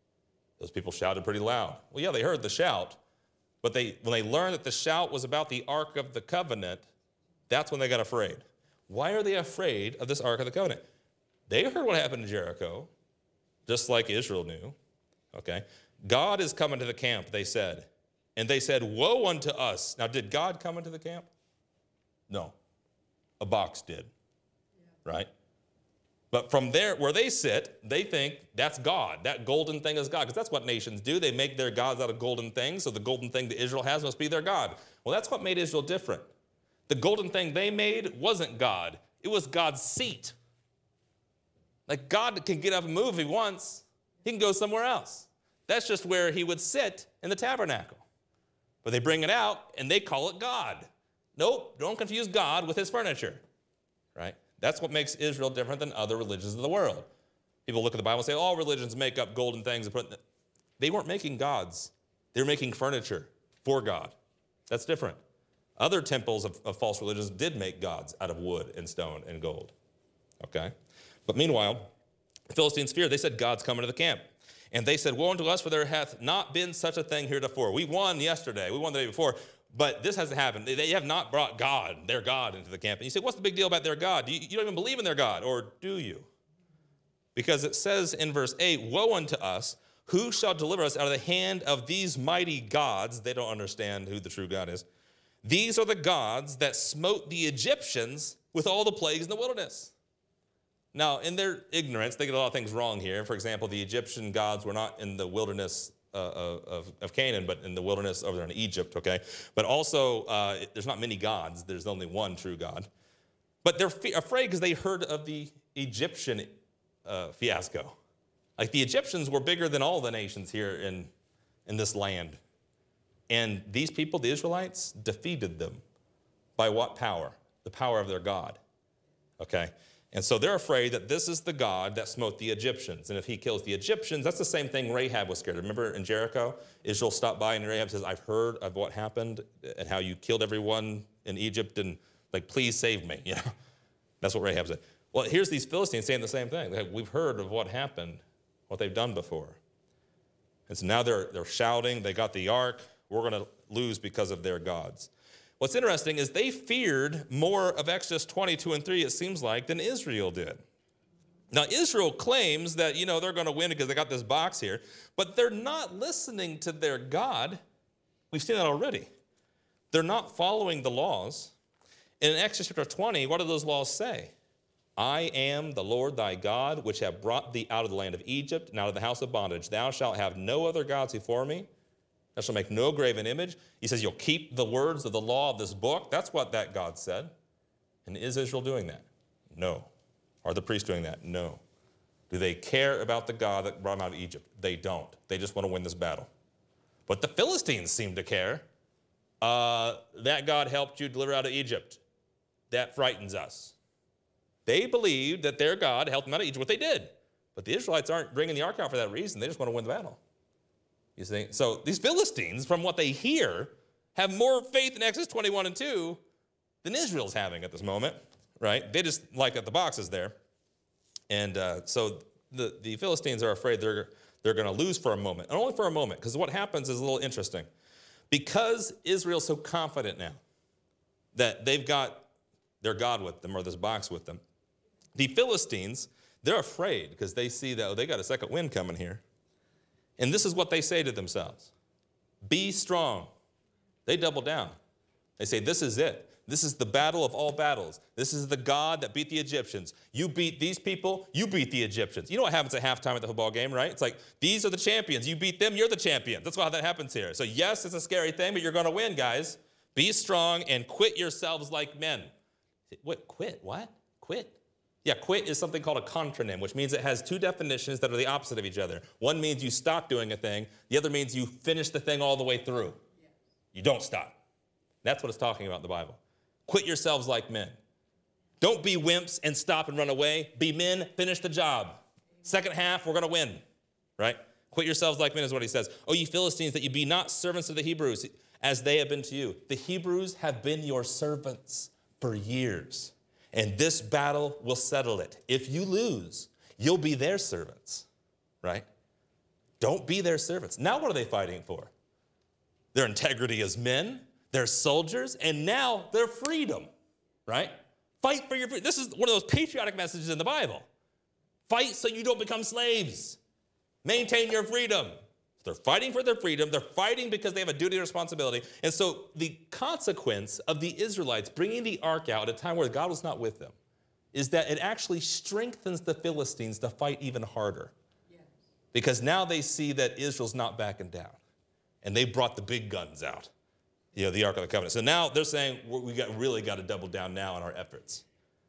Those people shouted pretty loud. Well, yeah, they heard the shout, but they when they learned that the shout was about the Ark of the Covenant, that's when they got afraid. Why are they afraid of this Ark of the Covenant? They heard what happened in Jericho, just like Israel knew, okay? God is coming to the camp, they said. And they said, woe unto us. Now, did God come into the camp? No. A box did, yeah. Right? But from there, where they sit, they think that's God. That golden thing is God, because that's what nations do. They make their gods out of golden things, so the golden thing that Israel has must be their God. Well, that's what made Israel different. The golden thing they made wasn't God. It was God's seat. Like, God can get up and move if he wants. He can go somewhere else. That's just where he would sit in the tabernacle. But they bring it out, and they call it God. Nope, don't confuse God with his furniture, right? That's what makes Israel different than other religions of the world. People look at the Bible and say, all religions make up golden things. And put. They weren't making gods. They were making furniture for God. That's different. Other temples of, of false religions did make gods out of wood and stone and gold, okay? But meanwhile, the Philistines feared. They said, God's coming to the camp. And they said, woe unto us, for there hath not been such a thing heretofore. We won yesterday. We won the day before. But this hasn't happened. They have not brought God, their God, into the camp. And you say, what's the big deal about their God? Do you, you don't even believe in their God, or do you? Because it says in verse eight, woe unto us, who shall deliver us out of the hand of these mighty gods? They don't understand who the true God is. These are the gods that smote the Egyptians with all the plagues in the wilderness. Now, in their ignorance, they get a lot of things wrong here. For example, the Egyptian gods were not in the wilderness uh, of, of Canaan, but in the wilderness over there in Egypt, okay? But also, uh, there's not many gods. There's only one true God. But they're fe- afraid because they heard of the Egyptian uh, fiasco. Like, the Egyptians were bigger than all the nations here in, in this land. And these people, the Israelites, defeated them. By what power? The power of their God, okay? And so they're afraid that this is the God that smote the Egyptians. And if he kills the Egyptians, that's the same thing Rahab was scared of. Remember in Jericho, Israel stopped by and Rahab says, I've heard of what happened and how you killed everyone in Egypt and, like, please save me. You know, that's what Rahab said. Well, here's these Philistines saying the same thing. Like, we've heard of what happened, what they've done before. And so now they're, they're shouting, they got the ark, we're going to lose because of their gods. What's interesting is they feared more of Exodus twenty-two and three, it seems like, than Israel did. Now, Israel claims that, you know, they're going to win because they got this box here, but they're not listening to their God. We've seen that already. They're not following the laws. In Exodus chapter twenty, what do those laws say? I am the Lord thy God, which have brought thee out of the land of Egypt and out of the house of bondage. Thou shalt have no other gods before me. Thou shalt make no graven image. He says you'll keep the words of the law of this book. That's what that God said. And is Israel doing that? No. Are the priests doing that? No. Do they care about the God that brought them out of Egypt? They don't. They just want to win this battle. But the Philistines seem to care. Uh, that God helped you deliver out of Egypt. That frightens us. They believed that their God helped them out of Egypt, what they did. But the Israelites aren't bringing the ark out for that reason. They just want to win the battle. You see? So these Philistines, from what they hear, have more faith in Exodus twenty-one and two than Israel's having at this moment, right? They just like at the boxes there. And uh, so the, the Philistines are afraid they're, they're going to lose for a moment, and only for a moment, because what happens is a little interesting. Because Israel's so confident now that they've got their God with them, or this box with them, the Philistines, they're afraid because they see that, oh, they got a second wind coming here. And this is what they say to themselves. Be strong. They double down. They say, this is it. This is the battle of all battles. This is the God that beat the Egyptians. You beat these people, you beat the Egyptians. You know what happens at halftime at the football game, right? It's like, these are the champions. You beat them, you're the champion. That's how that happens here. So yes, it's a scary thing, but you're going to win, guys. Be strong and quit yourselves like men. What, quit? What? Quit? Yeah, quit is something called a contronym, which means it has two definitions that are the opposite of each other. One means you stop doing a thing. The other means you finish the thing all the way through. Yes. You don't stop. That's what it's talking about in the Bible. Quit yourselves like men. Don't be wimps and stop and run away. Be men, finish the job. Second half, we're going to win, right? Quit yourselves like men is what he says. O ye Philistines, that ye be not servants of the Hebrews, as they have been to you. The Hebrews have been your servants for years. And this battle will settle it. If you lose, you'll be their servants, right? Don't be their servants. Now what are they fighting for? Their integrity as men, their soldiers, and now their freedom, right? Fight for your freedom. This is one of those patriotic messages in the Bible. Fight so you don't become slaves. Maintain your freedom. They're fighting for their freedom. They're fighting because they have a duty and responsibility. And so the consequence of the Israelites bringing the ark out at a time where God was not with them is that it actually strengthens the Philistines to fight even harder. Yes. Because now they see that Israel's not backing down. And they brought the big guns out, you know, the Ark of the Covenant. So now they're saying we got really got to double down now on our efforts.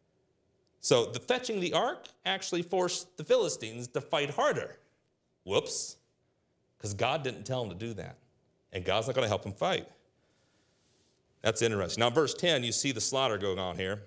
So the fetching the ark actually forced the Philistines to fight harder. Whoops. Because God didn't tell them to do that. And God's not going to help them fight. That's interesting. Now, verse ten, you see the slaughter going on here.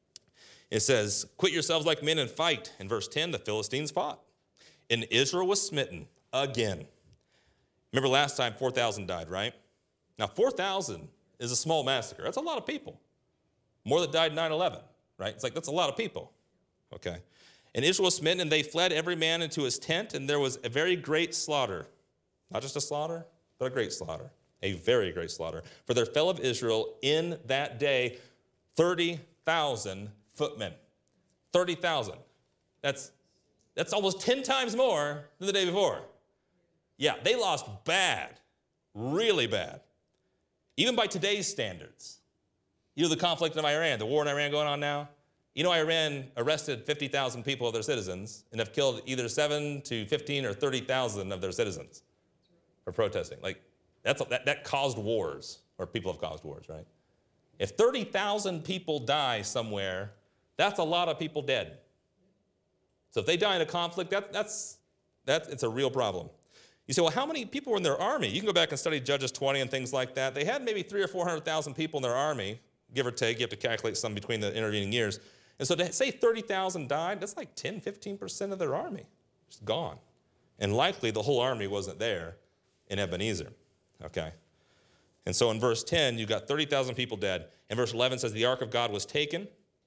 It says, quit yourselves like men and fight. In verse ten, the Philistines fought. And Israel was smitten again. Remember last time, four thousand died, right? Now, four thousand is a small massacre. That's a lot of people. More that died in nine eleven, right? It's like, that's a lot of people, okay? And Israel was smitten, and they fled every man into his tent, and there was a very great slaughter. Not just a slaughter, but a great slaughter. A very great slaughter. For there fell of Israel in that day thirty thousand footmen. thirty thousand. That's, that's almost ten times more than the day before. Yeah, they lost bad, really bad. Even by today's standards. You know the conflict in Iran, the war in Iran going on now? You know Iran arrested fifty thousand people of their citizens and have killed either seven to fifteen or thirty thousand of their citizens for protesting. Like, that's, that, that caused wars, or people have caused wars, right? If thirty thousand people die somewhere, that's a lot of people dead. So if they die in a conflict, that, that's, that, it's a real problem. You say, well, how many people were in their army? You can go back and study Judges twenty and things like that. They had maybe three or four hundred thousand people in their army, give or take. You have to calculate some between the intervening years. And so to say thirty thousand died, that's like ten, fifteen percent of their army. Just gone. And likely the whole army wasn't there in Ebenezer, okay? And so in verse ten, you got thirty thousand people dead. And verse eleven says the ark of God was taken.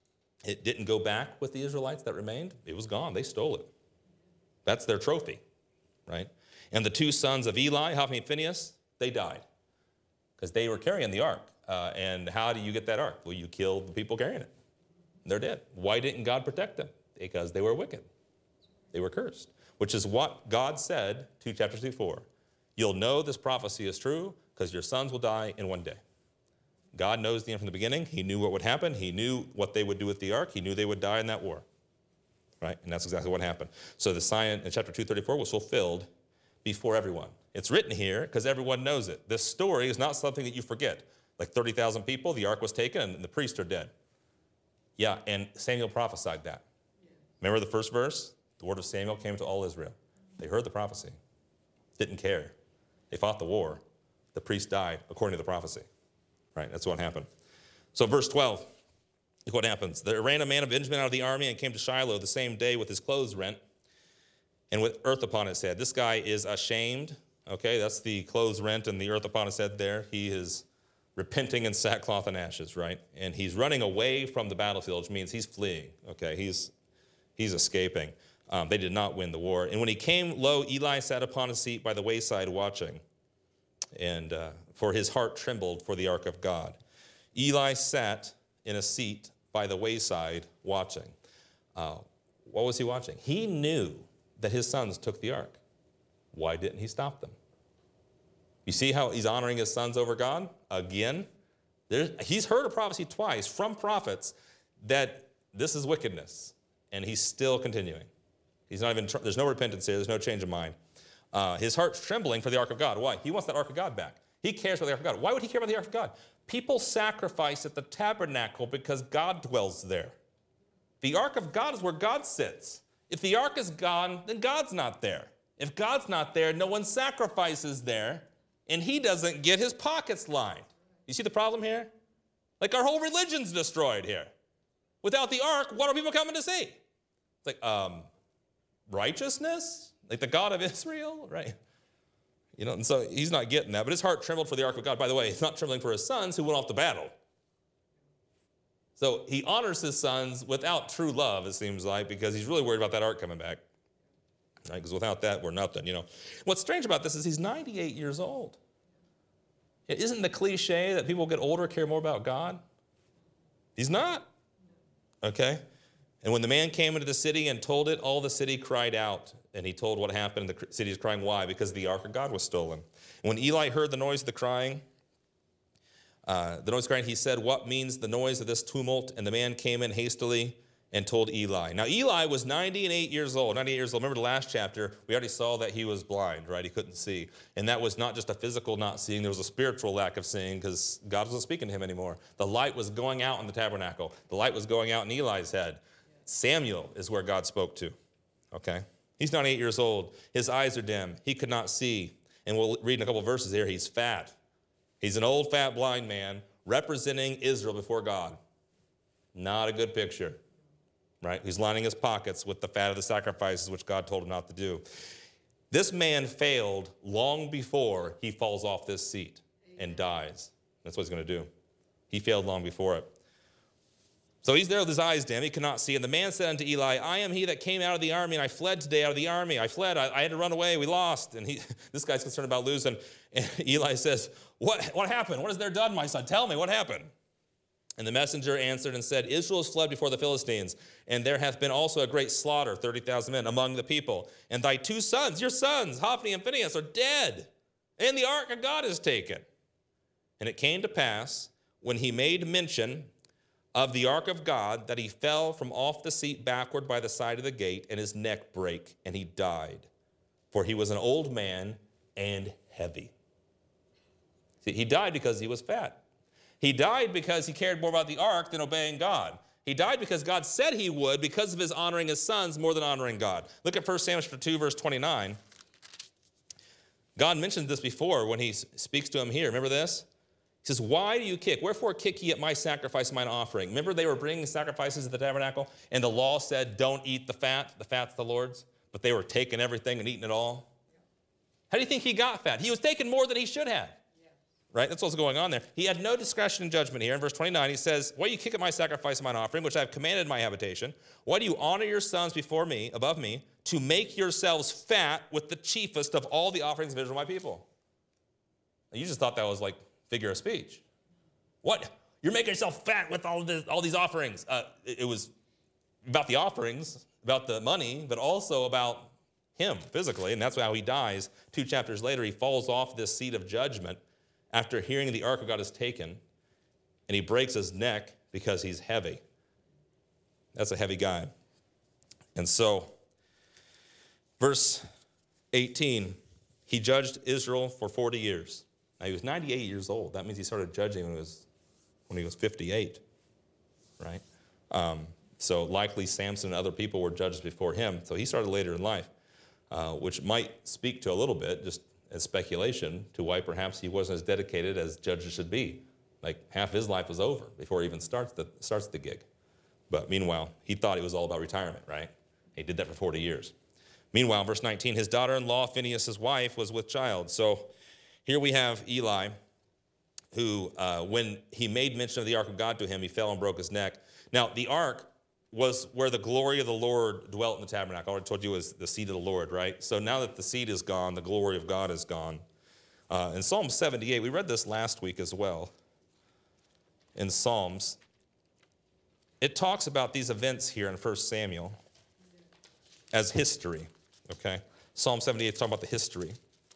It didn't go back with the Israelites that remained. It was gone. They stole it. That's their trophy, right? And the two sons of Eli, Hophni and Phinehas, they died because they were carrying the ark. Uh, and how do you get that ark? Well, you kill the people carrying it. They're dead. Why didn't God protect them? Because they were wicked. They were cursed, which is what God said two chapters before. You'll know this prophecy is true because your sons will die in one day. God knows the end from the beginning. He knew what would happen. He knew what they would do with the ark. He knew they would die in that war, right? And that's exactly what happened. So the sign in chapter two thirty-four was fulfilled before everyone. It's written here because everyone knows it. This story is not something that you forget. Like thirty thousand people, the ark was taken, and the priests are dead. Yeah, and Samuel prophesied that. Remember the first verse? The word of Samuel came to all Israel. They heard the prophecy, didn't care. They fought the war. The priest died according to the prophecy. Right, that's what happened. So verse twelve, look what happens. There ran a man of Benjamin out of the army and came to Shiloh the same day with his clothes rent and with earth upon his head. This guy is ashamed. Okay, that's the clothes rent and the earth upon his head there. He is repenting in sackcloth and ashes, right? And he's running away from the battlefield, which means he's fleeing. Okay, he's, he's escaping. Um, they did not win the war. And when he came, lo, Eli sat upon a seat by the wayside watching. And uh, for his heart trembled for the ark of God. Eli sat in a seat by the wayside watching. Uh, what was he watching? He knew that his sons took the ark. Why didn't he stop them? You see how he's honoring his sons over God? Again, there's, he's heard a prophecy twice from prophets that this is wickedness, and he's still continuing. He's not even, there's no repentance here. There's no change of mind. Uh, his heart's trembling for the ark of God. Why? He wants that ark of God back. He cares about the ark of God. Why would he care about the ark of God? People sacrifice at the tabernacle because God dwells there. The ark of God is where God sits. If the ark is gone, then God's not there. If God's not there, no one sacrifices there, and he doesn't get his pockets lined. You see the problem here? Like our whole religion's destroyed here. Without the ark, what are people coming to see? It's like, um, righteousness? Like the God of Israel, right? You know, and so he's not getting that, but his heart trembled for the ark of God. By the way, he's not trembling for his sons who went off to battle. So he honors his sons without true love, it seems like, because he's really worried about that ark coming back. right? Because without that, we're nothing, you know. What's strange about this is he's ninety-eight years old. Isn't the cliche that people get older, care more about God? He's not, okay? And when the man came into the city and told it, all the city cried out. And he told what happened, and the city is crying. Why? Because the ark of God was stolen. And when Eli heard the noise of the crying, uh, the noise of crying, he said, what means the noise of this tumult? And the man came in hastily and told Eli. Now, Eli was ninety and eight years old, ninety-eight years old. Remember the last chapter, we already saw that he was blind, right? He couldn't see. And that was not just a physical not seeing, there was a spiritual lack of seeing because God wasn't speaking to him anymore. The light was going out in the tabernacle. The light was going out in Eli's head. Samuel is where God spoke to, okay? He's ninety-eight years old. His eyes are dim. He could not see. And we'll read in a couple of verses here, he's fat. He's an old, fat, blind man representing Israel before God. Not a good picture. Right? He's lining his pockets with the fat of the sacrifices, which God told him not to do. This man failed long before he falls off this seat and dies. That's what he's going to do. He failed long before it. So he's there with his eyes dim. He cannot see. And the man said unto Eli, I am he that came out of the army, and I fled today out of the army. I fled. I, I had to run away. We lost. And he, this guy's concerned about losing. And Eli says, what, what happened? What has there done, my son? Tell me, what happened? And the messenger answered and said, Israel is fled before the Philistines, and there hath been also a great slaughter, thirty thousand men, among the people. And thy two sons, your sons, Hophni and Phinehas, are dead, and the ark of God is taken. And it came to pass, when he made mention of the ark of God, that he fell from off the seat backward by the side of the gate, and his neck brake, and he died. For he was an old man and heavy. See, he died because he was fat. He died because he cared more about the ark than obeying God. He died because God said he would because of his honoring his sons more than honoring God. Look at First Samuel two, verse twenty-nine. God mentioned this before when he speaks to him here. Remember this? He says, why do you kick? Wherefore kick ye at my sacrifice and mine offering? Remember they were bringing sacrifices at the tabernacle, and the law said, don't eat the fat. The fat's the Lord's. But they were taking everything and eating it all. How do you think he got fat? He was taking more than he should have. Right? That's what's going on there. He had no discretion in judgment here. In verse twenty-nine, he says, why do you kick at my sacrifice and mine offering, which I have commanded in my habitation? Why do you honor your sons before me, above me, to make yourselves fat with the chiefest of all the offerings of Israel, my people? Now, you just thought that was like figure of speech. What? You're making yourself fat with all, this, all these offerings. Uh, it, it was about the offerings, about the money, but also about him physically, and that's how he dies. Two chapters later, he falls off this seat of judgment after hearing the ark of God is taken, and he breaks his neck because he's heavy. That's a heavy guy. And so, verse eighteen, he judged Israel for forty years. Now, he was ninety-eight years old. That means he started judging when he was, when he was fifty-eight, right? Um, so likely Samson and other people were judged before him. So he started later in life, uh, which might speak to a little bit, just as speculation, to why perhaps he wasn't as dedicated as judges should be. Like half his life was over before he even starts the, starts the gig. But meanwhile, he thought it was all about retirement, right? He did that for forty years. Meanwhile, verse nineteen, his daughter-in-law, Phinehas' wife, was with child. So here we have Eli, who, uh, when he made mention of the ark of God to him, he fell and broke his neck. Now, the ark was where the glory of the Lord dwelt in the tabernacle. I already told you it was the seat of the Lord, right? So now that the seat is gone, the glory of God is gone. Uh, in Psalm seventy-eight, we read this last week as well. In Psalms, it talks about these events here in First Samuel as history, okay? Psalm seventy-eight is talking about the history.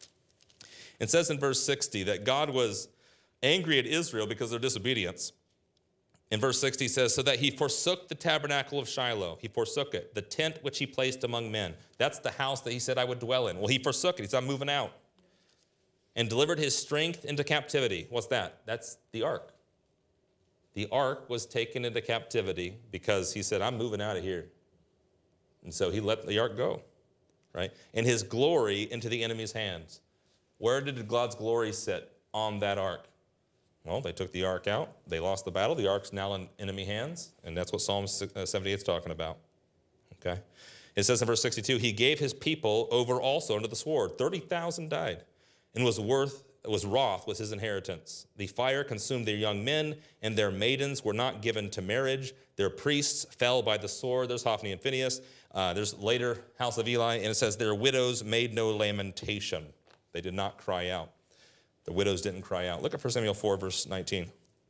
It says in verse sixty that God was angry at Israel because of their disobedience. In verse sixty, he says, so that he forsook the tabernacle of Shiloh. He forsook it, the tent which he placed among men. That's the house that he said I would dwell in. Well, he forsook it. He said, I'm moving out. And delivered his strength into captivity. What's that? That's the ark. The ark was taken into captivity because he said, I'm moving out of here. And so he let the ark go, right? And his glory into the enemy's hands. Where did God's glory sit on that ark? Well, they took the ark out. They lost the battle. The ark's now in enemy hands, and that's what Psalm seventy-eight is talking about, okay? It says in verse sixty-two, he gave his people over also unto the sword. thirty thousand died, and was worth was wroth with his inheritance. The fire consumed their young men, and their maidens were not given to marriage. Their priests fell by the sword. There's Hophni and Phinehas. Uh, there's later house of Eli, and it says their widows made no lamentation. They did not cry out. The widows didn't cry out. Look at First Samuel four, verse nineteen.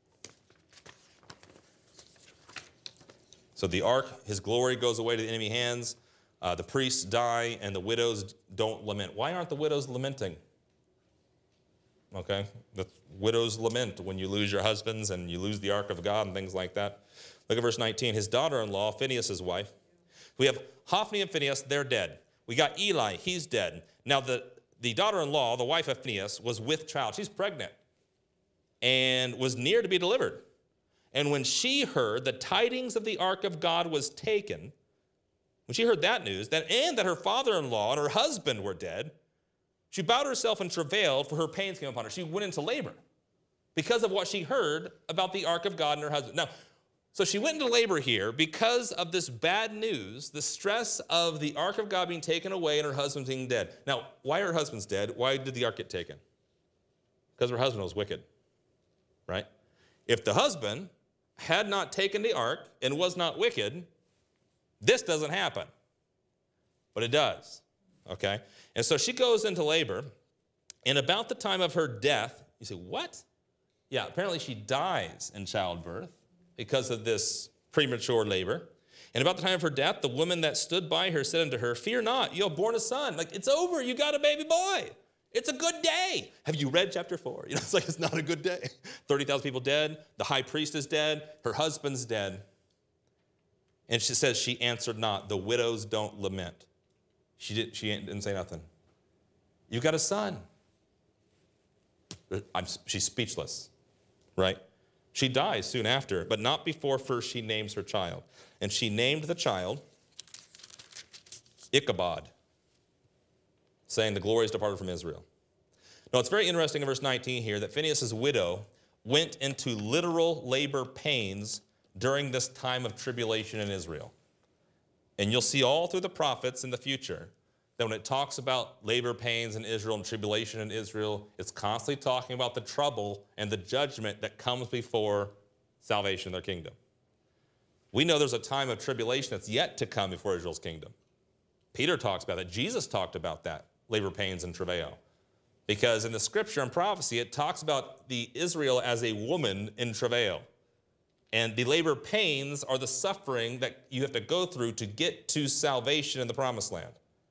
So the ark, his glory goes away to the enemy hands. Uh, the priests die, and the widows don't lament. Why aren't the widows lamenting? Okay, the widows lament when you lose your husbands and you lose the ark of God and things like that. Look at verse nineteen. His daughter-in-law, Phinehas' wife. We have Hophni and Phinehas, they're dead. We got Eli, he's dead. Now the, the daughter-in-law, the wife of Phinehas, was with child. She's pregnant and was near to be delivered. And when she heard the tidings of the ark of God was taken, when she heard that news, that and that her father-in-law and her husband were dead, she bowed herself and travailed, for her pains came upon her. She went into labor because of what she heard about the ark of God and her husband. Now, so she went into labor here because of this bad news, the stress of the ark of God being taken away and her husband being dead. Now, why are her husbands dead? Why did the ark get taken? Because her husband was wicked, right? If the husband had not taken the ark and was not wicked, this doesn't happen. But it does, okay? And so she goes into labor, and about the time of her death, you say, what? Yeah, apparently she dies in childbirth because of this premature labor. And about the time of her death, the woman that stood by her said unto her, fear not, you have borne a son. Like, it's over, you got a baby boy. It's a good day. Have you read chapter four? You know, it's like, it's not a good day. thirty thousand people dead. The high priest is dead. Her husband's dead. And she says she answered not. The widows don't lament. She, did, she didn't say nothing. You've got a son. I'm, she's speechless, right? She dies soon after, but not before first she names her child. And she named the child Ichabod, saying the glory is departed from Israel. Now, it's very interesting in verse nineteen here that Phinehas' widow went into literal labor pains during this time of tribulation in Israel. And you'll see all through the prophets in the future that when it talks about labor pains in Israel and tribulation in Israel, it's constantly talking about the trouble and the judgment that comes before salvation in their kingdom. We know there's a time of tribulation that's yet to come before Israel's kingdom. Peter talks about that. Jesus talked about that, labor pains and travail. Because in the scripture and prophecy, it talks about the Israel as a woman in travail. And the labor pains are the suffering that you have to go through to get to salvation in the promised land.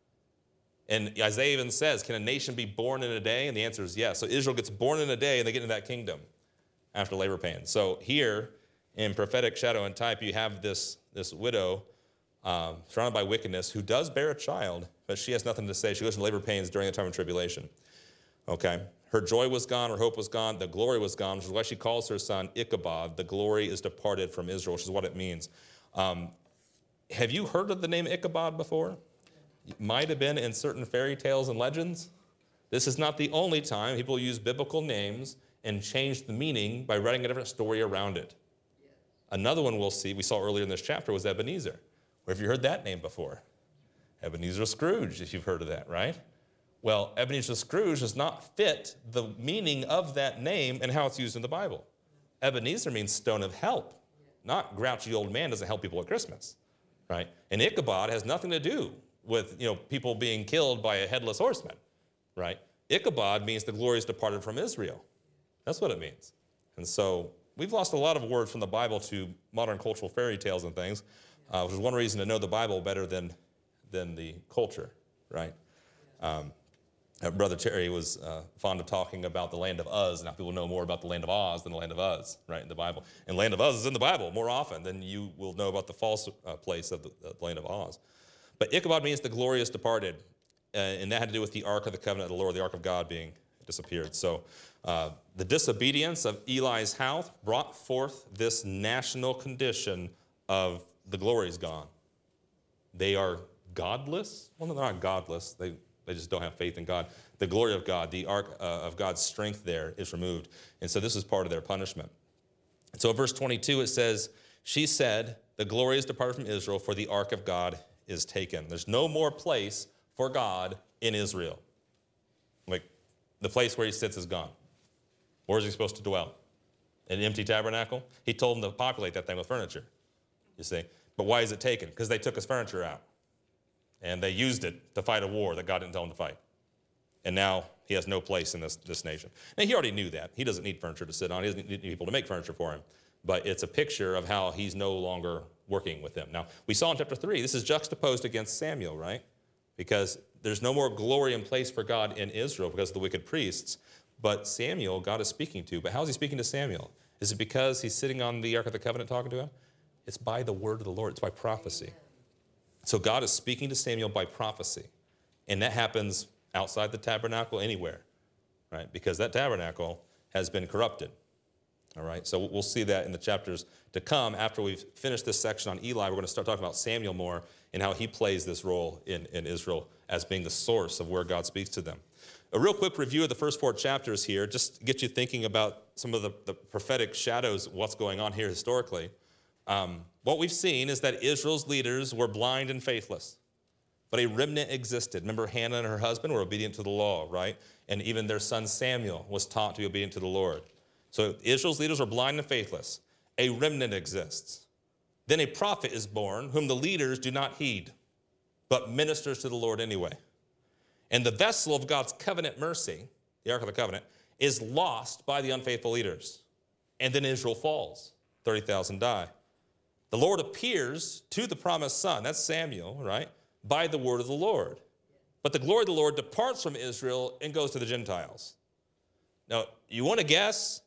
And Isaiah even says, can a nation be born in a day? And the answer is yes. So Israel gets born in a day and they get into that kingdom after labor pains. So here in prophetic shadow and type, you have this, this widow um, surrounded by wickedness who does bear a child, but she has nothing to say. She goes into labor pains during the time of tribulation. Okay. Her joy was gone, her hope was gone, the glory was gone, which is why she calls her son Ichabod. The glory is departed from Israel, which is what it means. Um, have you heard of the name Ichabod before? It might have been in certain fairy tales and legends. This is not the only time people use biblical names and change the meaning by writing a different story around it. Yes. Another one we'll see, we saw earlier in this chapter, was Ebenezer. Where have you heard that name before? Ebenezer Scrooge, if you've heard of that, right? Well, Ebenezer Scrooge does not fit the meaning of that name and how it's used in the Bible. Ebenezer means stone of help, not grouchy old man doesn't help people at Christmas, right? And Ichabod has nothing to do with, you know, people being killed by a headless horseman, right? Ichabod means the glory is departed from Israel. That's what it means. And so we've lost a lot of words from the Bible to modern cultural fairy tales and things, uh, which is one reason to know the Bible better than, than the culture, right? Um, Uh, Brother Terry was uh, fond of talking about the land of Uz. Now people know more about the land of Oz than the land of Uz, right, in the Bible. And the land of Uz is in the Bible more often than you will know about the false uh, place of the, the land of Oz. But Ichabod means the glory is departed, uh, and that had to do with the Ark of the Covenant of the Lord, the Ark of God being disappeared. So uh, the disobedience of Eli's house brought forth this national condition of the glory is gone. They are godless? Well, no, they're not godless. They They just don't have faith in God. The glory of God, the ark uh, of God's strength there is removed. And so this is part of their punishment. And so in verse twenty-two, it says, she said, the glory is departed from Israel, for the ark of God is taken. There's no more place for God in Israel. Like, the place where he sits is gone. Where is he supposed to dwell? An empty tabernacle? He told them to populate that thing with furniture. you see. But why is it taken? Because they took his furniture out. And they used it to fight a war that God didn't tell him to fight. And now he has no place in this, this nation. Now, he already knew that. He doesn't need furniture to sit on. He doesn't need people to make furniture for him. But it's a picture of how he's no longer working with them. Now, we saw in chapter three, this is juxtaposed against Samuel, right? Because there's no more glory and place for God in Israel because of the wicked priests. But Samuel, God is speaking to. But how is he speaking to Samuel? Is it because he's sitting on the Ark of the Covenant talking to him? It's by the word of the Lord. It's by prophecy. So God is speaking to Samuel by prophecy. And that happens outside the tabernacle, anywhere, right? Because that tabernacle has been corrupted, all right? So we'll see that in the chapters to come. After we've finished this section on Eli, we're going to start talking about Samuel more and how he plays this role in, in Israel as being the source of where God speaks to them. A real quick review of the first four chapters here, just to get you thinking about some of the, the prophetic shadows of what's going on here historically. Um, what we've seen is that Israel's leaders were blind and faithless, but a remnant existed. Remember, Hannah and her husband were obedient to the law, right? And even their son Samuel was taught to be obedient to the Lord. So Israel's leaders are blind and faithless. A remnant exists. Then a prophet is born, whom the leaders do not heed, but ministers to the Lord anyway. And the vessel of God's covenant mercy, the Ark of the Covenant, is lost by the unfaithful leaders. And then Israel falls. thirty thousand die. The Lord appears to the promised son, that's Samuel, right, by the word of the Lord. But the glory of the Lord departs from Israel and goes to the Gentiles. Now, you want to guess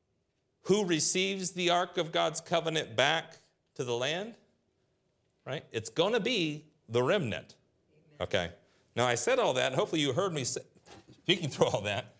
who receives the Ark of God's covenant back to the land? Right? It's going to be the remnant. Okay. Now, I said all that, and hopefully you heard me say, speaking through all that.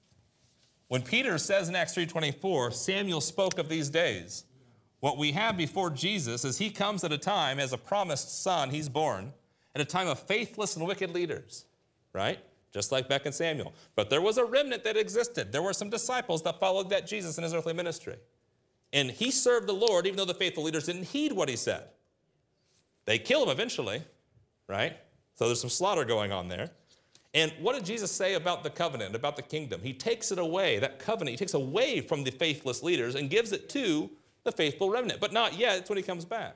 When Peter says in Acts three twenty-four, Samuel spoke of these days. What we have before Jesus is he comes at a time as a promised son, he's born, at a time of faithless and wicked leaders, right? Just like back in Samuel. But there was a remnant that existed. There were some disciples that followed that Jesus in his earthly ministry. And he served the Lord even though the faithful leaders didn't heed what he said. They kill him eventually, right? So there's some slaughter going on there. And what did Jesus say about the covenant, about the kingdom? He takes it away, that covenant, he takes away from the faithless leaders and gives it to the faithful remnant. But not yet, it's when he comes back.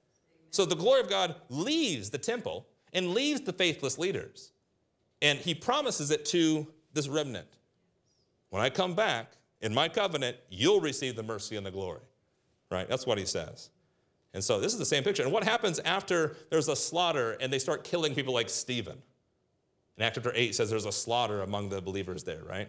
So the glory of God leaves the temple and leaves the faithless leaders. And he promises it to this remnant. When I come back, in my covenant, you'll receive the mercy and the glory. Right? That's what he says. And so this is the same picture. And what happens after there's a slaughter and they start killing people like Stephen? In Acts chapter eight says there's a slaughter among the believers there, right?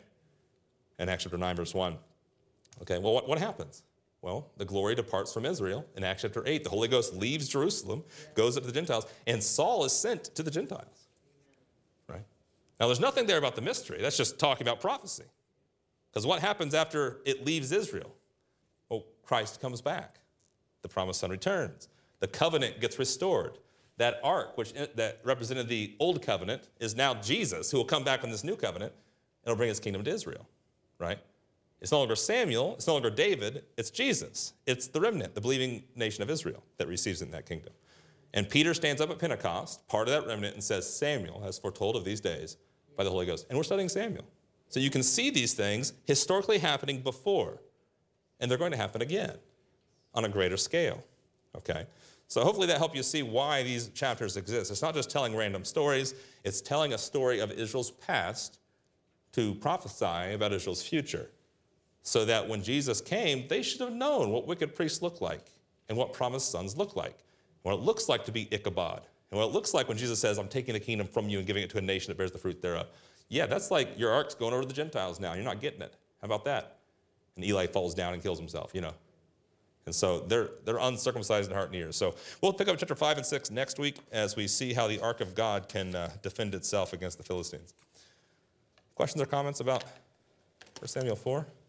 In Acts chapter nine, verse one. Okay, well, what, what happens? Well, the glory departs from Israel. In Acts chapter eight, the Holy Ghost leaves Jerusalem, goes up to the Gentiles, and Saul is sent to the Gentiles. Right? Now, there's nothing there about the mystery. That's just talking about prophecy. Because what happens after it leaves Israel? Well, Christ comes back. The promised son returns. The covenant gets restored. That ark, which that represented the old covenant, is now Jesus, who will come back in this new covenant, and will bring his kingdom to Israel. Right? It's no longer Samuel, it's no longer David, it's Jesus. It's the remnant, the believing nation of Israel that receives it in that kingdom. And Peter stands up at Pentecost, part of that remnant, and says, Samuel has foretold of these days by the Holy Ghost. And we're studying Samuel. So you can see these things historically happening before, and they're going to happen again on a greater scale, okay? So hopefully that helped you see why these chapters exist. It's not just telling random stories, it's telling a story of Israel's past to prophesy about Israel's future. So that when Jesus came, they should have known what wicked priests look like and what promised sons look like, what it looks like to be Ichabod, and what it looks like when Jesus says, I'm taking the kingdom from you and giving it to a nation that bears the fruit thereof. Yeah, that's like your ark's going over to the Gentiles now. You're not getting it. How about that? And Eli falls down and kills himself, you know. And so they're, they're uncircumcised in heart and ears. So we'll pick up chapter five and six next week as we see how the ark of God can uh, defend itself against the Philistines. Questions or comments about First Samuel four?